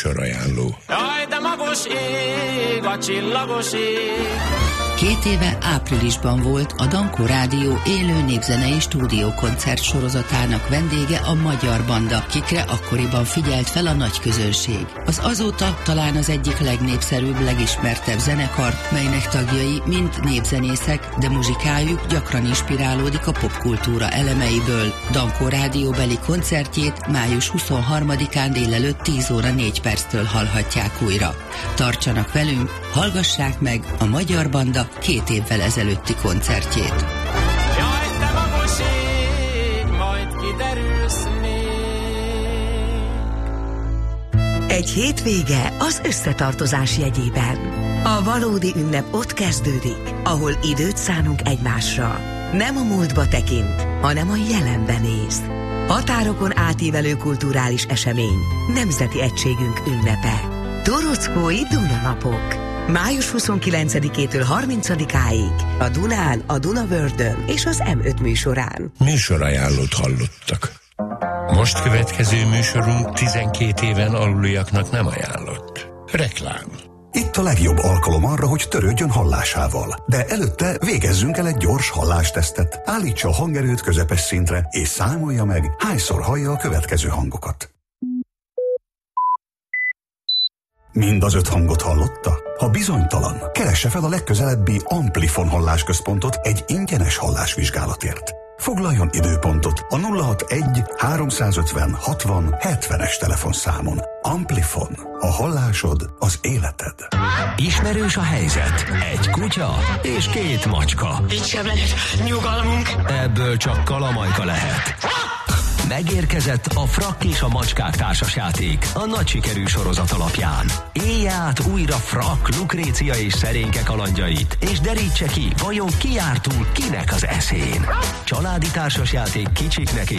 Speaker 2: Műsorajánló.
Speaker 10: Jaj, de magos ég, a csillagos ég.
Speaker 13: 2 éve áprilisban volt a Dankó Rádió élő népzenei stúdiókoncert sorozatának vendége a Magyar Banda, kikre akkoriban figyelt fel a nagy közönség. Az azóta talán az egyik legnépszerűbb, legismertebb zenekar, melynek tagjai mind népzenészek, de muzsikájuk gyakran inspirálódik a popkultúra elemeiből. Dankó Rádióbeli koncertjét május 23-án délelőtt 10 óra 4 perctől hallhatják újra. Tartsanak velünk, hallgassák meg a Magyar Banda 2 évvel ezelőtti koncertjét.
Speaker 10: Jaj, te magos ég, majd kiderülsz még.
Speaker 23: Egy hétvége az összetartozás jegyében. A valódi ünnep ott kezdődik, ahol időt szánunk egymásra. Nem a múltba tekint, hanem a jelenbe néz. Határokon átívelő kulturális esemény, nemzeti egységünk ünnepe. Torockói Dunanapok. Május 29-től 30-áig a Dunán, a Dunavördön és az M5 műsorán.
Speaker 2: Műsorajánlót hallottak. Most következő műsorunk 12 éven aluliaknak nem ajánlott. Reklám.
Speaker 24: Itt a legjobb alkalom arra, hogy törődjön hallásával. De előtte végezzünk el egy gyors hallástesztet. Állítsa a hangerőt közepes szintre, és számolja meg, hányszor hallja a következő hangokat. Mind az 5 hangot hallotta? Ha bizonytalan, keresse fel a legközelebbi Amplifon hallásközpontot egy ingyenes hallásvizsgálatért. Foglaljon időpontot a 061 350 60 70-es telefonszámon. Amplifon. A hallásod az életed.
Speaker 15: Ismerős a helyzet. Egy kutya és 2 macska.
Speaker 25: Itt sem lehet nyugalmunk.
Speaker 15: Ebből csak kalamajka lehet. Megérkezett a Frakk és a macskák társasjáték a nagy sikerű sorozat alapján. Élj át újra Frakk, Lukrécia és szerénke kalandjait, és derítse ki, vajon ki jár túl kinek az eszén. Családi társasjáték kicsiknek